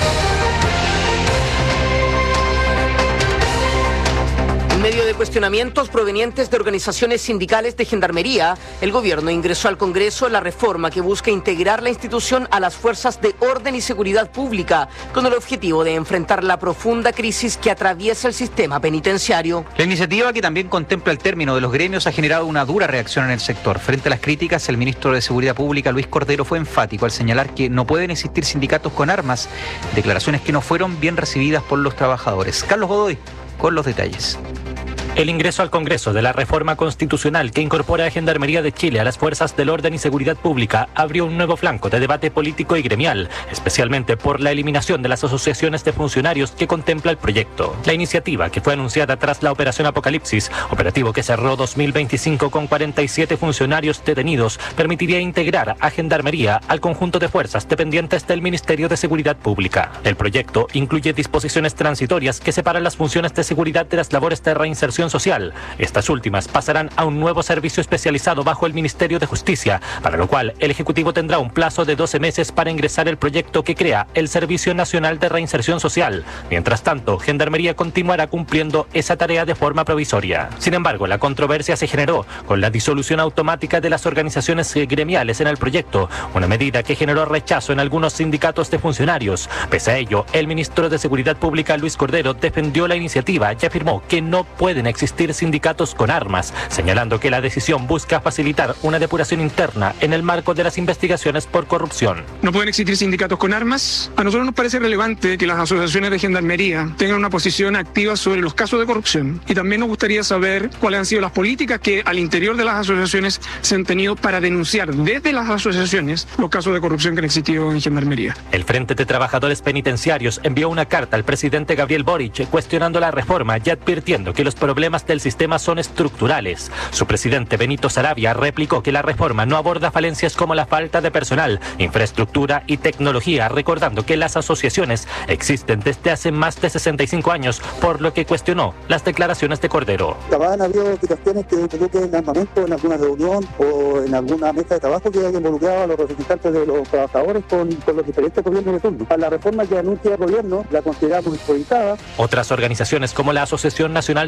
En medio de cuestionamientos provenientes de organizaciones sindicales de Gendarmería, el gobierno ingresó al Congreso la reforma que busca integrar la institución a las fuerzas de orden y seguridad pública, con el objetivo de enfrentar la profunda crisis que atraviesa el sistema penitenciario. La iniciativa, que también contempla el término de los gremios, ha generado una dura reacción en el sector. Frente a las críticas, el ministro de Seguridad Pública, Luis Cordero, fue enfático al señalar que no pueden existir sindicatos con armas, declaraciones que no fueron bien recibidas por los trabajadores. Carlos Godoy, con los detalles. El ingreso al Congreso de la reforma constitucional que incorpora a Gendarmería de Chile a las fuerzas del orden y seguridad pública abrió un nuevo flanco de debate político y gremial, especialmente por la eliminación de las asociaciones de funcionarios que contempla el proyecto. La iniciativa, que fue anunciada tras la Operación Apocalipsis, operativo que cerró dos mil veinticinco con cuarenta y siete funcionarios detenidos, permitiría integrar a Gendarmería al conjunto de fuerzas dependientes del Ministerio de Seguridad Pública. El proyecto incluye disposiciones transitorias que separan las funciones de seguridad de las labores de reinserción social. Estas últimas pasarán a un nuevo servicio especializado bajo el Ministerio de Justicia, para lo cual el Ejecutivo tendrá un plazo de doce meses para ingresar el proyecto que crea el Servicio Nacional de Reinserción Social. Mientras tanto, Gendarmería continuará cumpliendo esa tarea de forma provisoria. Sin embargo, la controversia se generó con la disolución automática de las organizaciones gremiales en el proyecto, una medida que generó rechazo en algunos sindicatos de funcionarios. Pese a ello, el ministro de Seguridad Pública, Luis Cordero, defendió la iniciativa y afirmó que no pueden existir sindicatos con armas, señalando que la decisión busca facilitar una depuración interna en el marco de las investigaciones por corrupción. No pueden existir sindicatos con armas. A nosotros nos parece relevante que las asociaciones de Gendarmería tengan una posición activa sobre los casos de corrupción, y también nos gustaría saber cuáles han sido las políticas que al interior de las asociaciones se han tenido para denunciar desde las asociaciones los casos de corrupción que han existido en Gendarmería. El Frente de Trabajadores Penitenciarios envió una carta al presidente Gabriel Boric cuestionando la reforma y advirtiendo que los problemas del sistema son estructurales. Su presidente Benito Saravia replicó que la reforma no aborda falencias como la falta de personal, infraestructura y tecnología, recordando que las asociaciones existen desde hace más de sesenta y cinco años, por lo que cuestionó las declaraciones de Cordero. Han habido situaciones que involucren armamento en alguna reunión o en alguna mesa de trabajo que haya involucrado a los representantes de los trabajadores con, con los diferentes gobiernos de turno. A la reforma que anuncia el gobierno la consideramos improvisada. Otras organizaciones como la Asociación Nacional de Oficiales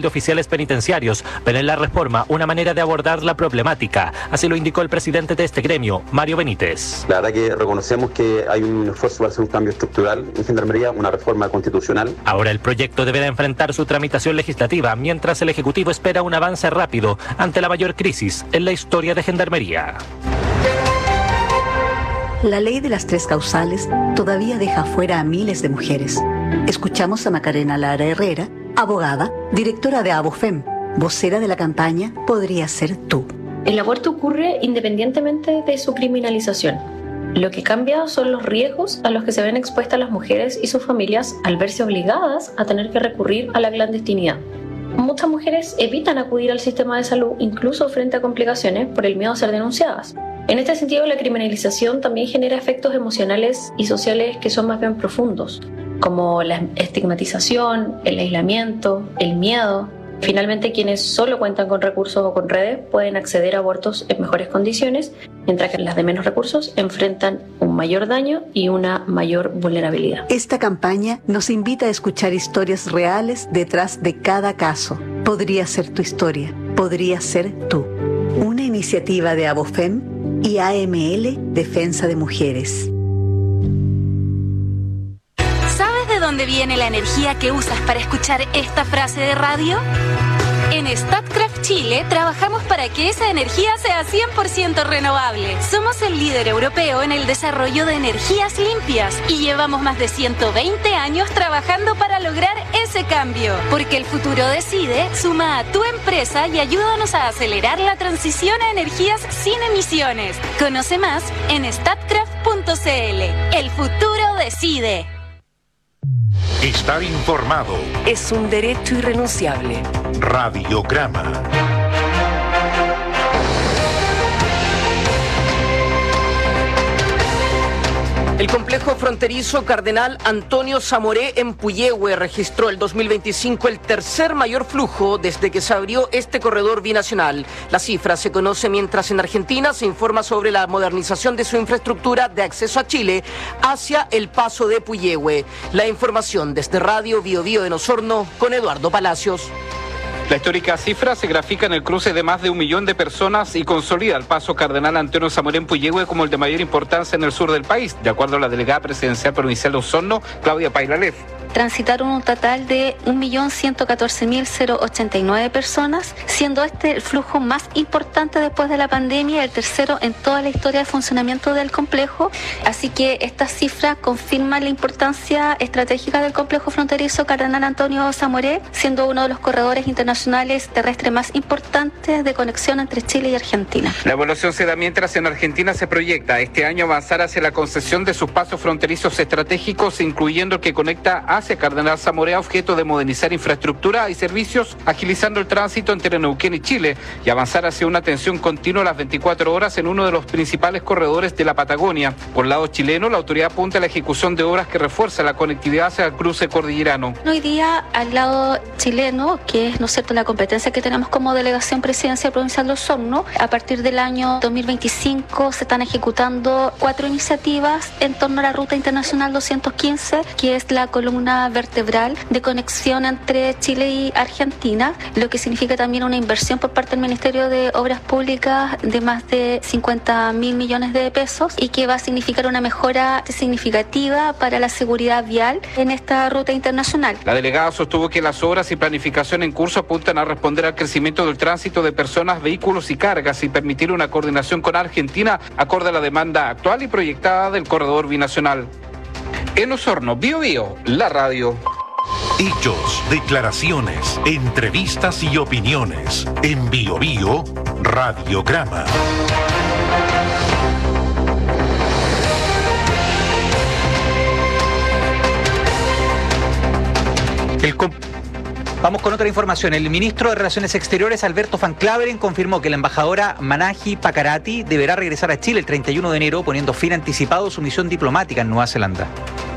oficiales penitenciarios ven en la reforma una manera de abordar la problemática. Así lo indicó el presidente de este gremio, Mario Benítez. La verdad que reconocemos que hay un esfuerzo para hacer un cambio estructural en Gendarmería, una reforma constitucional. Ahora el proyecto deberá enfrentar su tramitación legislativa, mientras el Ejecutivo espera un avance rápido ante la mayor crisis en la historia de Gendarmería. La ley de las tres causales todavía deja fuera a miles de mujeres. Escuchamos a Macarena Lara Herrera, abogada, directora de ABOFEM, vocera de la campaña Podría Ser Tú. El aborto ocurre independientemente de su criminalización. Lo que cambia son los riesgos a los que se ven expuestas las mujeres y sus familias al verse obligadas a tener que recurrir a la clandestinidad. Muchas mujeres evitan acudir al sistema de salud incluso frente a complicaciones por el miedo a ser denunciadas. En este sentido, la criminalización también genera efectos emocionales y sociales que son más bien profundos, como la estigmatización, el aislamiento, el miedo. Finalmente, quienes solo cuentan con recursos o con redes pueden acceder a abortos en mejores condiciones, mientras que las de menos recursos enfrentan un mayor daño y una mayor vulnerabilidad. Esta campaña nos invita a escuchar historias reales detrás de cada caso. Podría ser tu historia, podría ser tú. Una iniciativa de ABOFEM y A M L Defensa de Mujeres. ¿Sabes de dónde viene la energía que usas para escuchar esta frase de radio? En Statkraft Chile trabajamos para que esa energía sea cien por ciento renovable. Somos el líder europeo en el desarrollo de energías limpias y llevamos más de ciento veinte años trabajando para lograr ese cambio. Porque el futuro decide, suma a tu empresa y ayúdanos a acelerar la transición a energías sin emisiones. Conoce más en statkraft punto c l. El futuro decide. Estar informado es un derecho irrenunciable. Radiograma. El complejo fronterizo Cardenal Antonio Zamoré en Puyehue registró el dos mil veinticinco el tercer mayor flujo desde que se abrió este corredor binacional. La cifra se conoce mientras en Argentina se informa sobre la modernización de su infraestructura de acceso a Chile hacia el paso de Puyehue. La información desde Radio Bio Bio en Osorno con Eduardo Palacios. La histórica cifra se grafica en el cruce de más de un millón de personas y consolida el paso Cardenal Antonio Zamoré en Puyehue como el de mayor importancia en el sur del país, de acuerdo a la delegada presidencial provincial de Osorno, Claudia Pailalef. Transitaron un total de un millón ciento catorce mil ochenta y nueve personas, siendo este el flujo más importante después de la pandemia, el tercero en toda la historia de funcionamiento del complejo. Así que esta cifra confirma la importancia estratégica del complejo fronterizo Cardenal Antonio Zamoré, siendo uno de los corredores internacionales terrestres más importantes de conexión entre Chile y Argentina. La evaluación se da mientras en Argentina se proyecta este año avanzar hacia la concesión de sus pasos fronterizos estratégicos, incluyendo el que conecta a hacia Cardenal Zamoré, objeto de modernizar infraestructura y servicios, agilizando el tránsito entre Neuquén y Chile y avanzar hacia una atención continua a las veinticuatro horas en uno de los principales corredores de la Patagonia. Por el lado chileno, la autoridad apunta a la ejecución de obras que refuerzan la conectividad hacia el cruce cordillerano. Hoy día, al lado chileno, que es, ¿no es cierto?, la competencia que tenemos como delegación presidencial provincial de Osorno, a partir del año dos mil veinticinco se están ejecutando cuatro iniciativas en torno a la Ruta Internacional doscientos quince, que es la columna vertebral de conexión entre Chile y Argentina, lo que significa también una inversión por parte del Ministerio de Obras Públicas de más de cincuenta mil millones de pesos y que va a significar una mejora significativa para la seguridad vial en esta ruta internacional. La delegada sostuvo que las obras y planificación en curso apuntan a responder al crecimiento del tránsito de personas, vehículos y cargas y permitir una coordinación con Argentina acorde a la demanda actual y proyectada del corredor binacional. En Osorno, Bio Bio, la radio. Hechos, declaraciones, entrevistas y opiniones. En Bio Bio, Radiograma. El comp- Vamos con otra información. El ministro de Relaciones Exteriores, Alberto Van Claveren, confirmó que la embajadora Manahi Pakarati deberá regresar a Chile el treinta y uno de enero, poniendo fin anticipado a su misión diplomática en Nueva Zelanda.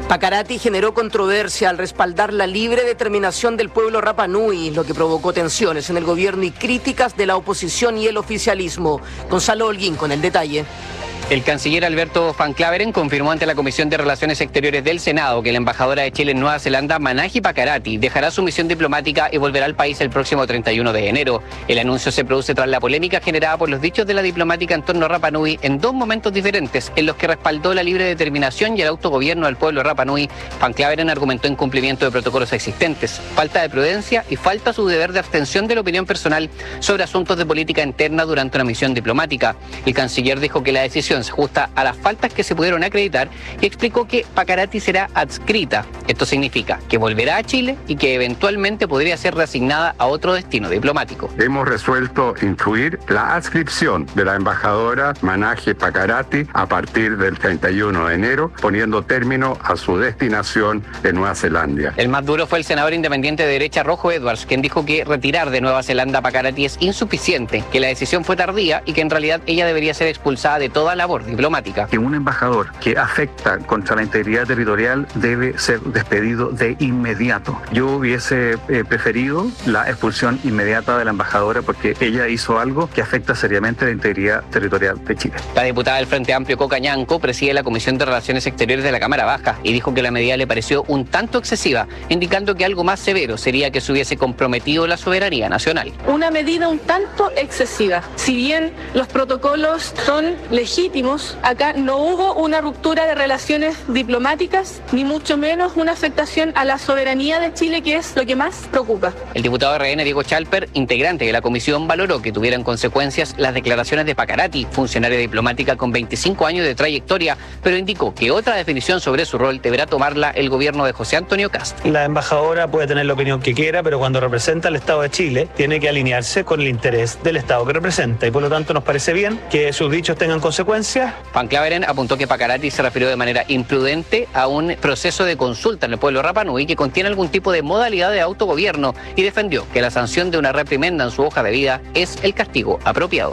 Pacarati generó controversia al respaldar la libre determinación del pueblo Rapa Nui, lo que provocó tensiones en el gobierno y críticas de la oposición y el oficialismo. Gonzalo Holguín con el detalle. El canciller Alberto Van Claveren confirmó ante la Comisión de Relaciones Exteriores del Senado que la embajadora de Chile en Nueva Zelanda, Manaji Pacarati, dejará su misión diplomática y volverá al país el próximo treinta y uno de enero. El anuncio se produce tras la polémica generada por los dichos de la diplomática en torno a Rapa Nui en dos momentos diferentes, en los que respaldó la libre determinación y el autogobierno del pueblo Rapa Nui. Van Claveren argumentó incumplimiento de protocolos existentes, falta de prudencia y falta su deber de abstención de la opinión personal sobre asuntos de política interna durante una misión diplomática. El canciller dijo que la decisión se ajusta a las faltas que se pudieron acreditar y explicó que Pacarati será adscrita. Esto significa que volverá a Chile y que eventualmente podría ser reasignada a otro destino diplomático. Hemos resuelto incluir la adscripción de la embajadora Manaji Pacarati a partir del treinta y uno de enero, poniendo término a su destinación en Nueva Zelanda. El más duro fue el senador independiente de derecha Rojo Edwards, quien dijo que retirar de Nueva Zelanda a Pacarati es insuficiente, que la decisión fue tardía y que en realidad ella debería ser expulsada de toda labor diplomática. Que un embajador que afecta contra la integridad territorial debe ser despedido de inmediato. Yo hubiese eh, preferido la expulsión inmediata de la embajadora porque ella hizo algo que afecta seriamente la integridad territorial de Chile. La diputada del Frente Amplio Coca Ñanco preside la Comisión de Relaciones Exteriores de la Cámara Baja y dijo que la medida le pareció un tanto excesiva, indicando que algo más severo sería que se hubiese comprometido la soberanía nacional. Una medida un tanto excesiva. Si bien los protocolos son legítimos, acá no hubo una ruptura de relaciones diplomáticas, ni mucho menos una afectación a la soberanía de Chile, que es lo que más preocupa. El diputado R N Diego Chalper, integrante de la comisión, valoró que tuvieran consecuencias las declaraciones de Pacarati, funcionaria diplomática con veinticinco años de trayectoria, pero indicó que otra definición sobre su rol deberá tomarla el gobierno de José Antonio Kast. La embajadora puede tener la opinión que quiera, pero cuando representa al Estado de Chile, tiene que alinearse con el interés del Estado que representa, y por lo tanto nos parece bien que sus dichos tengan consecuencias. Van Claveren apuntó que Pacarati se refirió de manera imprudente a un proceso de consulta en el pueblo Rapa Nui que contiene algún tipo de modalidad de autogobierno y defendió que la sanción de una reprimenda en su hoja de vida es el castigo apropiado.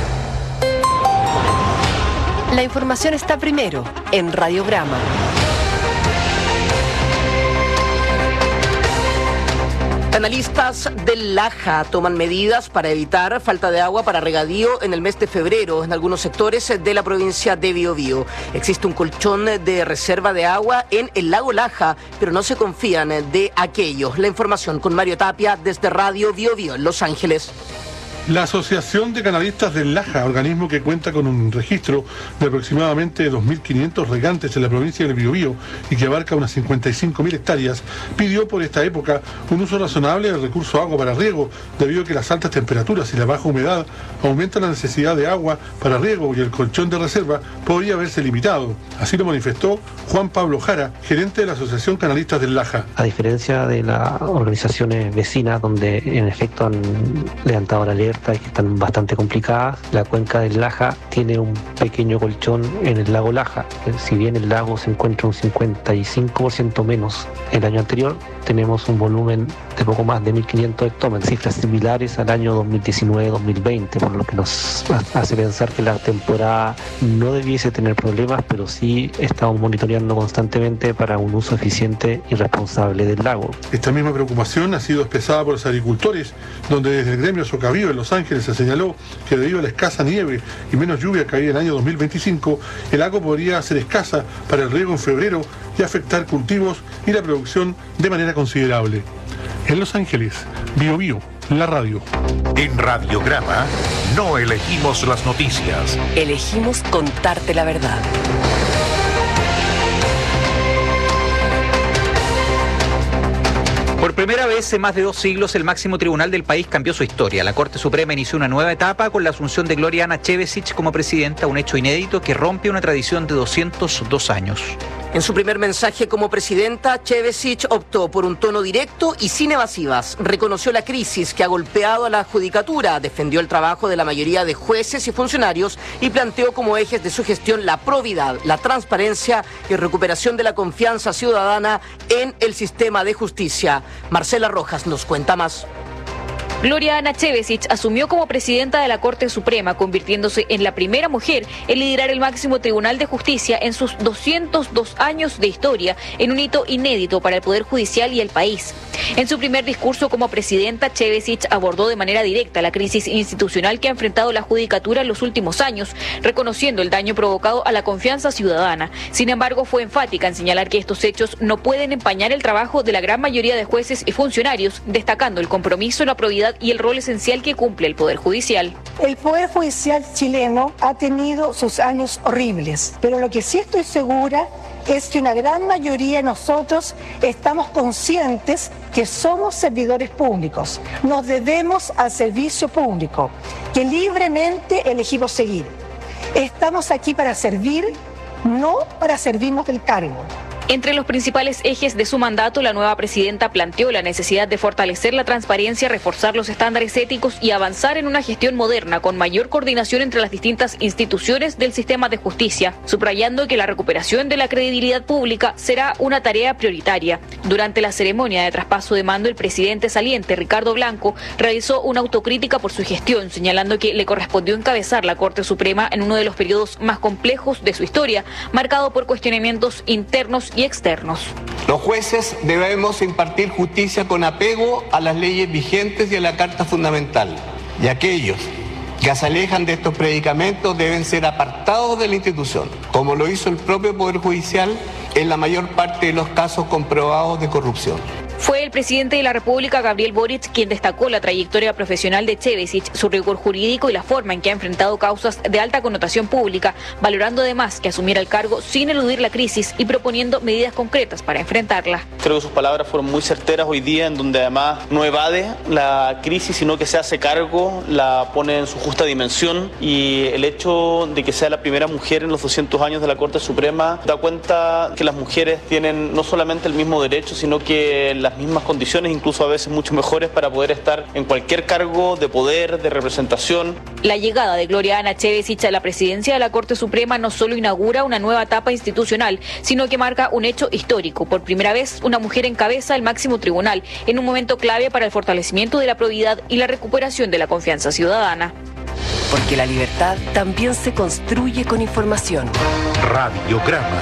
La información está primero en Radiograma. Analistas del Laja toman medidas para evitar falta de agua para regadío en el mes de febrero en algunos sectores de la provincia de Biobío. Existe un colchón de reserva de agua en el lago Laja, pero no se confían de aquello. La información con Mario Tapia desde Radio Biobío en Los Ángeles. La Asociación de Canalistas del Laja, organismo que cuenta con un registro de aproximadamente dos mil quinientos regantes en la provincia del Biobío y que abarca unas cincuenta y cinco mil hectáreas, pidió por esta época un uso razonable del recurso agua para riego, debido a que las altas temperaturas y la baja humedad aumentan la necesidad de agua para riego y el colchón de reserva podría haberse limitado. Así lo manifestó Juan Pablo Jara, gerente de la Asociación Canalistas del Laja. A diferencia de las organizaciones vecinas, donde en efecto han levantado la alerta y que están bastante complicadas, la cuenca del Laja tiene un pequeño colchón en el lago Laja. Si bien el lago se encuentra un cincuenta y cinco por ciento menos el año anterior, tenemos un volumen de poco más de mil quinientos hectómetros, cifras similares al año dos mil diecinueve dos mil veinte, por lo que nos hace pensar que la temporada no debiese tener problemas, pero sí estamos monitoreando constantemente para un uso eficiente y responsable del lago. Esta misma preocupación ha sido expresada por los agricultores, donde desde el gremio Socavío en Los Ángeles se señaló que debido a la escasa nieve y menos lluvia que había en el año dos mil veinticinco, el agua podría ser escasa para el riego en febrero y afectar cultivos y la producción de manera considerable. En Los Ángeles, Biobío, la radio. En Radiograma no elegimos las noticias. Elegimos contarte la verdad. Por primera vez en más de dos siglos, el máximo tribunal del país cambió su historia. La Corte Suprema inició una nueva etapa con la asunción de Gloriana Chevesic como presidenta, un hecho inédito que rompe una tradición de doscientos dos años. En su primer mensaje como presidenta, Chevesic optó por un tono directo y sin evasivas. Reconoció la crisis que ha golpeado a la judicatura, defendió el trabajo de la mayoría de jueces y funcionarios y planteó como ejes de su gestión la probidad, la transparencia y recuperación de la confianza ciudadana en el sistema de justicia. Marcela Rojas nos cuenta más. Gloria Ana Chevesich asumió como presidenta de la Corte Suprema, convirtiéndose en la primera mujer en liderar el máximo tribunal de justicia en sus doscientos dos años de historia, en un hito inédito para el Poder Judicial y el país. En su primer discurso como presidenta, Chevesich abordó de manera directa la crisis institucional que ha enfrentado la judicatura en los últimos años, reconociendo el daño provocado a la confianza ciudadana. Sin embargo, fue enfática en señalar que estos hechos no pueden empañar el trabajo de la gran mayoría de jueces y funcionarios, destacando el compromiso, la probidad y el rol esencial que cumple el Poder Judicial. El Poder Judicial chileno ha tenido sus años horribles, pero lo que sí estoy segura es que una gran mayoría de nosotros estamos conscientes que somos servidores públicos, nos debemos al servicio público, que libremente elegimos seguir. Estamos aquí para servir, no para servirnos del cargo. Entre los principales ejes de su mandato, la nueva presidenta planteó la necesidad de fortalecer la transparencia, reforzar los estándares éticos y avanzar en una gestión moderna con mayor coordinación entre las distintas instituciones del sistema de justicia, subrayando que la recuperación de la credibilidad pública será una tarea prioritaria. Durante la ceremonia de traspaso de mando, el presidente saliente, Ricardo Blanco, realizó una autocrítica por su gestión, señalando que le correspondió encabezar la Corte Suprema en uno de los periodos más complejos de su historia, marcado por cuestionamientos internos y externos. Los jueces debemos impartir justicia con apego a las leyes vigentes y a la Carta Fundamental, y aquellos que se alejan de estos predicamentos deben ser apartados de la institución, como lo hizo el propio Poder Judicial en la mayor parte de los casos comprobados de corrupción. Fue el presidente de la República, Gabriel Boric, quien destacó la trayectoria profesional de Chevesich, su rigor jurídico y la forma en que ha enfrentado causas de alta connotación pública, valorando además que asumiera el cargo sin eludir la crisis y proponiendo medidas concretas para enfrentarla. Creo que sus palabras fueron muy certeras hoy día, en donde además no evade la crisis, sino que se hace cargo, la pone en su justa dimensión, y el hecho de que sea la primera mujer en los doscientos años de la Corte Suprema da cuenta que las mujeres tienen no solamente el mismo derecho, sino que la las mismas condiciones, incluso a veces mucho mejores, para poder estar en cualquier cargo de poder, de representación. La llegada de Gloria Ana Chevesich a la presidencia de la Corte Suprema no solo inaugura una nueva etapa institucional, sino que marca un hecho histórico. Por primera vez, una mujer encabeza el máximo tribunal, en un momento clave para el fortalecimiento de la probidad y la recuperación de la confianza ciudadana. Porque la libertad también se construye con información. Radiograma.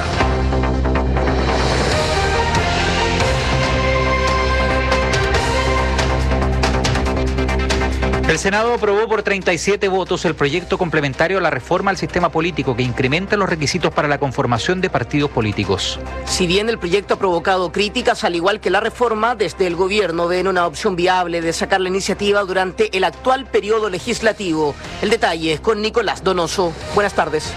El Senado aprobó por treinta y siete votos el proyecto complementario a la reforma al sistema político que incrementa los requisitos para la conformación de partidos políticos. Si bien el proyecto ha provocado críticas, al igual que la reforma, desde el gobierno ven una opción viable de sacar la iniciativa durante el actual periodo legislativo. El detalle es con Nicolás Donoso. Buenas tardes.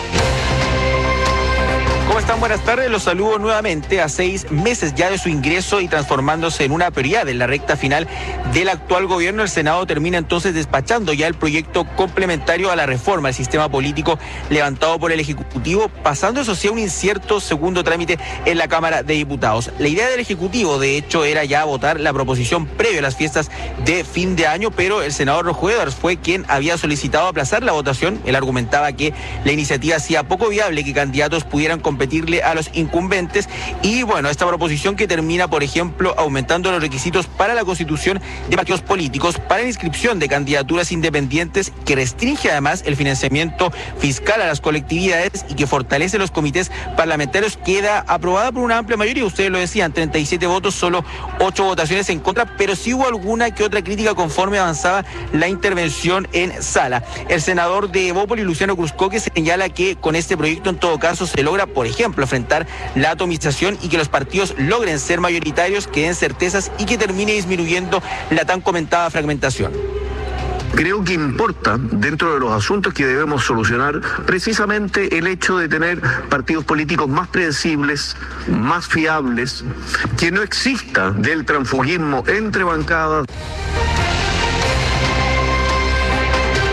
¿Cómo están? Buenas tardes. Los saludo nuevamente a seis meses ya de su ingreso y transformándose en una prioridad en la recta final del actual gobierno. El Senado termina entonces despachando ya el proyecto complementario a la reforma al sistema político levantado por el Ejecutivo, pasando eso sí a un incierto segundo trámite en la Cámara de Diputados. La idea del Ejecutivo, de hecho, era ya votar la proposición previo a las fiestas de fin de año, pero el senador Rojo Edwards fue quien había solicitado aplazar la votación. Él argumentaba que la iniciativa hacía poco viable que candidatos pudieran competirle a los incumbentes, y bueno, esta proposición que termina, por ejemplo, aumentando los requisitos para la constitución de partidos políticos, para la inscripción de candidaturas independientes, que restringe además el financiamiento fiscal a las colectividades y que fortalece los comités parlamentarios, queda aprobada por una amplia mayoría. Ustedes lo decían, treinta y siete votos, solo ocho votaciones en contra, pero sí hubo alguna que otra crítica conforme avanzaba la intervención en sala. El senador de Bópoli, Luciano Cruzcoque, señala que con este proyecto en todo caso se logra, por ejemplo, enfrentar la atomización y que los partidos logren ser mayoritarios, que den certezas y que termine disminuyendo la tan comentada fragmentación. Creo que importa, dentro de los asuntos que debemos solucionar, precisamente el hecho de tener partidos políticos más predecibles, más fiables, que no exista del transfugismo entre bancadas.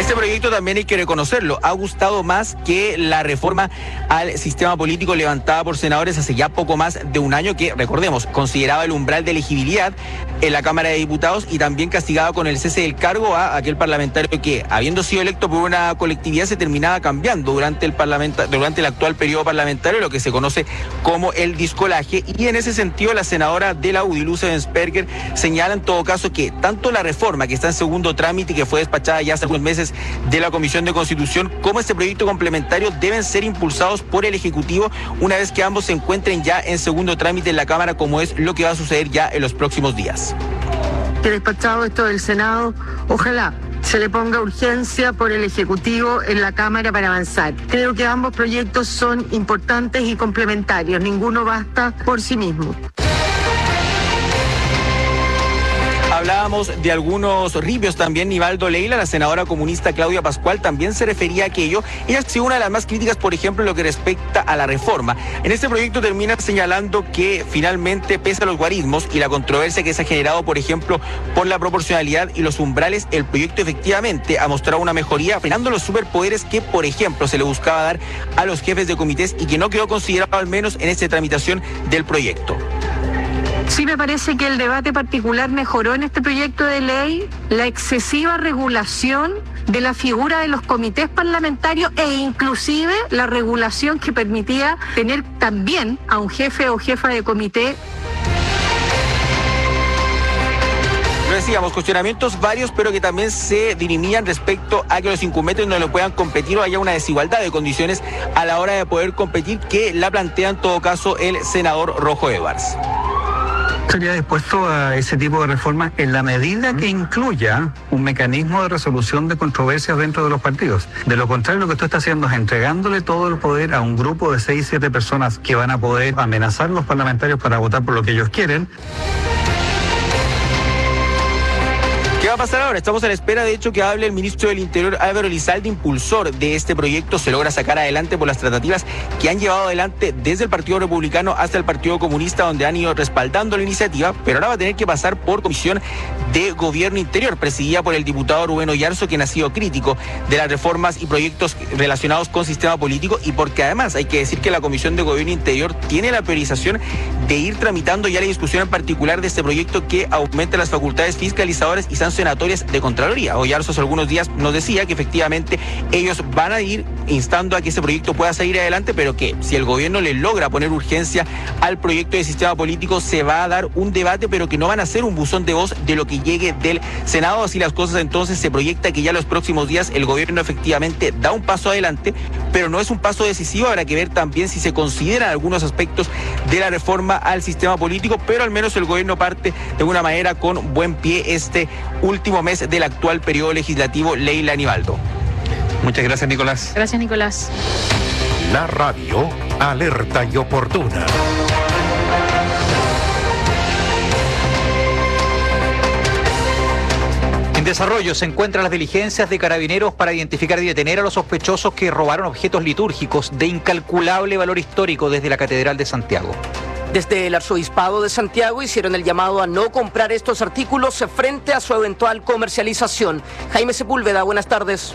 Este proyecto también hay que reconocerlo, ha gustado más que la reforma al sistema político levantada por senadores hace ya poco más de un año, que, recordemos, consideraba el umbral de elegibilidad en la Cámara de Diputados y también castigaba con el cese del cargo a aquel parlamentario que, habiendo sido electo por una colectividad, se terminaba cambiando durante el parlamenta, durante el actual periodo parlamentario, lo que se conoce como el discolaje. Y en ese sentido, la senadora de la U D I, Luz Ebensperger, señala en todo caso que tanto la reforma que está en segundo trámite y que fue despachada ya hace algunos meses de la Comisión de Constitución, como este proyecto complementario deben ser impulsados por el Ejecutivo una vez que ambos se encuentren ya en segundo trámite en la Cámara, como es lo que va a suceder ya en los próximos días. Que despachado esto del Senado, ojalá se le ponga urgencia por el Ejecutivo en la Cámara para avanzar. Creo que ambos proyectos son importantes y complementarios, ninguno basta por sí mismo. Hablábamos de algunos ripios también. Nivaldo Leila, la senadora comunista Claudia Pascual, también se refería a aquello. Ella ha sido una de las más críticas, por ejemplo, en lo que respecta a la reforma. En este proyecto termina señalando que finalmente, pese a los guarismos y la controversia que se ha generado, por ejemplo, por la proporcionalidad y los umbrales, el proyecto efectivamente ha mostrado una mejoría, frenando los superpoderes que, por ejemplo, se le buscaba dar a los jefes de comités y que no quedó considerado, al menos en esta tramitación del proyecto. Sí, me parece que el debate particular mejoró en este proyecto de ley la excesiva regulación de la figura de los comités parlamentarios e inclusive la regulación que permitía tener también a un jefe o jefa de comité. Lo decíamos, cuestionamientos varios, pero que también se dirimían respecto a que los incumbentes no lo puedan competir o haya una desigualdad de condiciones a la hora de poder competir, que la plantea en todo caso el senador Rojo Edwards. Estaría dispuesto a ese tipo de reformas en la medida que incluya un mecanismo de resolución de controversias dentro de los partidos. De lo contrario, lo que tú estás haciendo es entregándole todo el poder a un grupo de seis, siete personas que van a poder amenazar a los parlamentarios para votar por lo que ellos quieren. ¿Qué va a pasar ahora? Estamos a la espera, de hecho, que hable el ministro del Interior, Álvaro Elizalde, impulsor de este proyecto. Se logra sacar adelante por las tratativas que han llevado adelante desde el Partido Republicano hasta el Partido Comunista, donde han ido respaldando la iniciativa, pero ahora va a tener que pasar por Comisión de Gobierno Interior, presidida por el diputado Rubén Oyarzo, quien ha sido crítico de las reformas y proyectos relacionados con sistema político, y porque además hay que decir que la Comisión de Gobierno Interior tiene la priorización de ir tramitando ya la discusión en particular de este proyecto que aumenta las facultades fiscalizadoras y sancionatorias de Contraloría. Oyarzo hace algunos días nos decía que efectivamente ellos van a ir instando a que ese proyecto pueda salir adelante, pero que si el gobierno le logra poner urgencia al proyecto de sistema político, se va a dar un debate, pero que no van a ser un buzón de voz de lo que llegue del Senado. Así las cosas, entonces se proyecta que ya los próximos días el gobierno efectivamente da un paso adelante, pero no es un paso decisivo. Habrá que ver también si se consideran algunos aspectos de la reforma al sistema político, pero al menos el gobierno parte de una manera con buen pie este último mes del actual periodo legislativo. Leila, Nivaldo. Muchas gracias, Nicolás. Gracias, Nicolás. La radio alerta y oportuna. En desarrollo se encuentran las diligencias de Carabineros para identificar y detener a los sospechosos que robaron objetos litúrgicos de incalculable valor histórico desde la Catedral de Santiago. Desde el Arzobispado de Santiago hicieron el llamado a no comprar estos artículos frente a su eventual comercialización. Jaime Sepúlveda, buenas tardes.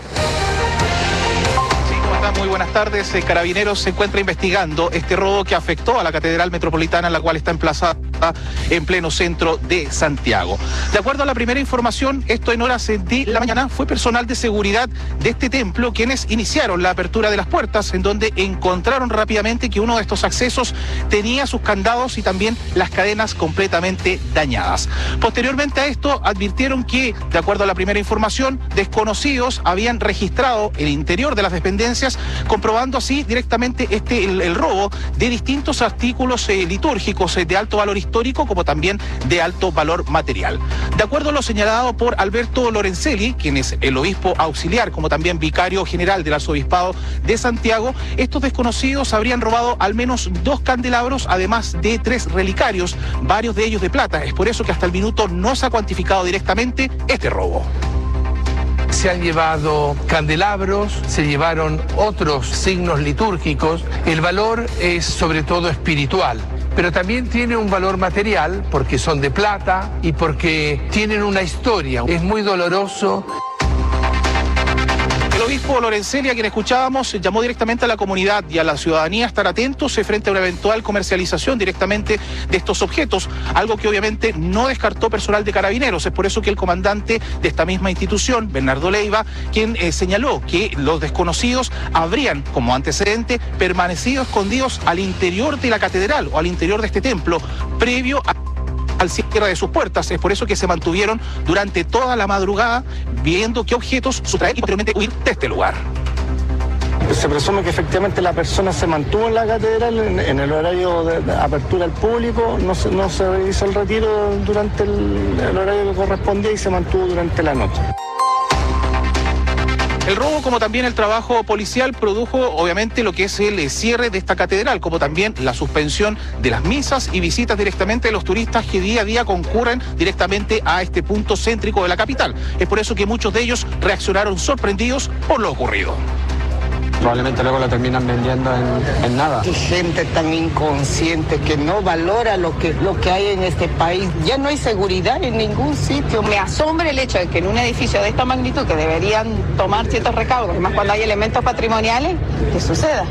Muy buenas tardes. Carabineros se encuentra investigando este robo que afectó a la Catedral Metropolitana, la cual está emplazada en pleno centro de Santiago. De acuerdo a la primera información, esto en horas de la mañana, fue personal de seguridad de este templo quienes iniciaron la apertura de las puertas, en donde encontraron rápidamente que uno de estos accesos tenía sus candados y también las cadenas completamente dañadas. Posteriormente a esto, advirtieron que, de acuerdo a la primera información, desconocidos habían registrado el interior de las dependencias, comprobando así directamente este el, el robo de distintos artículos eh, litúrgicos eh, de alto valor histórico, como también de alto valor material. De acuerdo a lo señalado por Alberto Lorenzelli, quien es el obispo auxiliar, como también vicario general del Arzobispado de Santiago, estos desconocidos habrían robado al menos dos candelabros, además de tres relicarios, varios de ellos de plata. Es por eso que hasta el minuto no se ha cuantificado directamente este robo. Se han llevado candelabros, se llevaron otros signos litúrgicos. El valor es sobre todo espiritual, pero también tiene un valor material porque son de plata y porque tienen una historia. Es muy doloroso. obispo Lorenzelli, a quien escuchábamos, llamó directamente a la comunidad y a la ciudadanía a estar atentos frente a una eventual comercialización directamente de estos objetos, algo que obviamente no descartó personal de Carabineros. Es por eso que el comandante de esta misma institución, Bernardo Leiva, quien eh, señaló que los desconocidos habrían, como antecedente, permanecido escondidos al interior de la catedral o al interior de este templo, previo a al cierre de sus puertas. Es por eso que se mantuvieron durante toda la madrugada viendo qué objetos sustraer y posteriormente huir de este lugar. Se presume que efectivamente la persona se mantuvo en la catedral en, en el horario de apertura al público, no se, no se hizo el retiro durante el, el horario que correspondía y se mantuvo durante la noche. El robo, como también el trabajo policial, produjo obviamente lo que es el cierre de esta catedral, como también la suspensión de las misas y visitas directamente de los turistas que día a día concurren directamente a este punto céntrico de la capital. Es por eso que muchos de ellos reaccionaron sorprendidos por lo ocurrido. Probablemente luego lo terminan vendiendo en, en nada. Hay gente tan inconsciente que no valora lo que, lo que hay en este país. Ya no hay seguridad en ningún sitio. Me asombra el hecho de que en un edificio de esta magnitud, que deberían tomar ciertos recaudos, más cuando hay elementos patrimoniales, que suceda.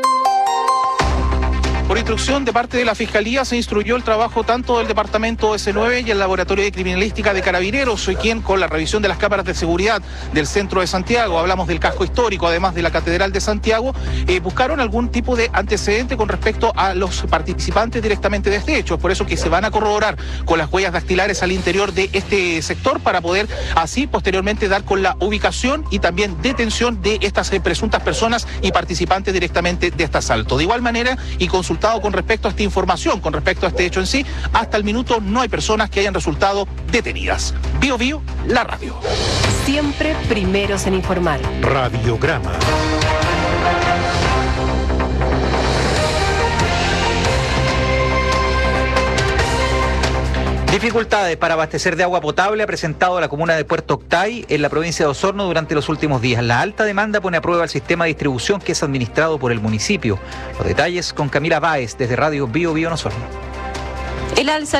Por instrucción de parte de la Fiscalía se instruyó el trabajo tanto del Departamento ese nueve y el Laboratorio de Criminalística de Carabineros, soy quien con la revisión de las cámaras de seguridad del centro de Santiago, hablamos del casco histórico, además de la Catedral de Santiago, eh, buscaron algún tipo de antecedente con respecto a los participantes directamente de este hecho. Es por eso que se van a corroborar con las huellas dactilares al interior de este sector para poder así posteriormente dar con la ubicación y también detención de estas eh, presuntas personas y participantes directamente de este asalto. De igual manera, y consultando con respecto a esta información, con respecto a este hecho en sí, hasta el minuto no hay personas que hayan resultado detenidas. Bio Bio, la radio. Siempre primeros en informar. Radiograma. Dificultades para abastecer de agua potable ha presentado la comuna de Puerto Octay en la provincia de Osorno durante los últimos días. La alta demanda pone a prueba el sistema de distribución que es administrado por el municipio. Los detalles con Camila Báez desde Radio Bio Bio en Osorno. El alza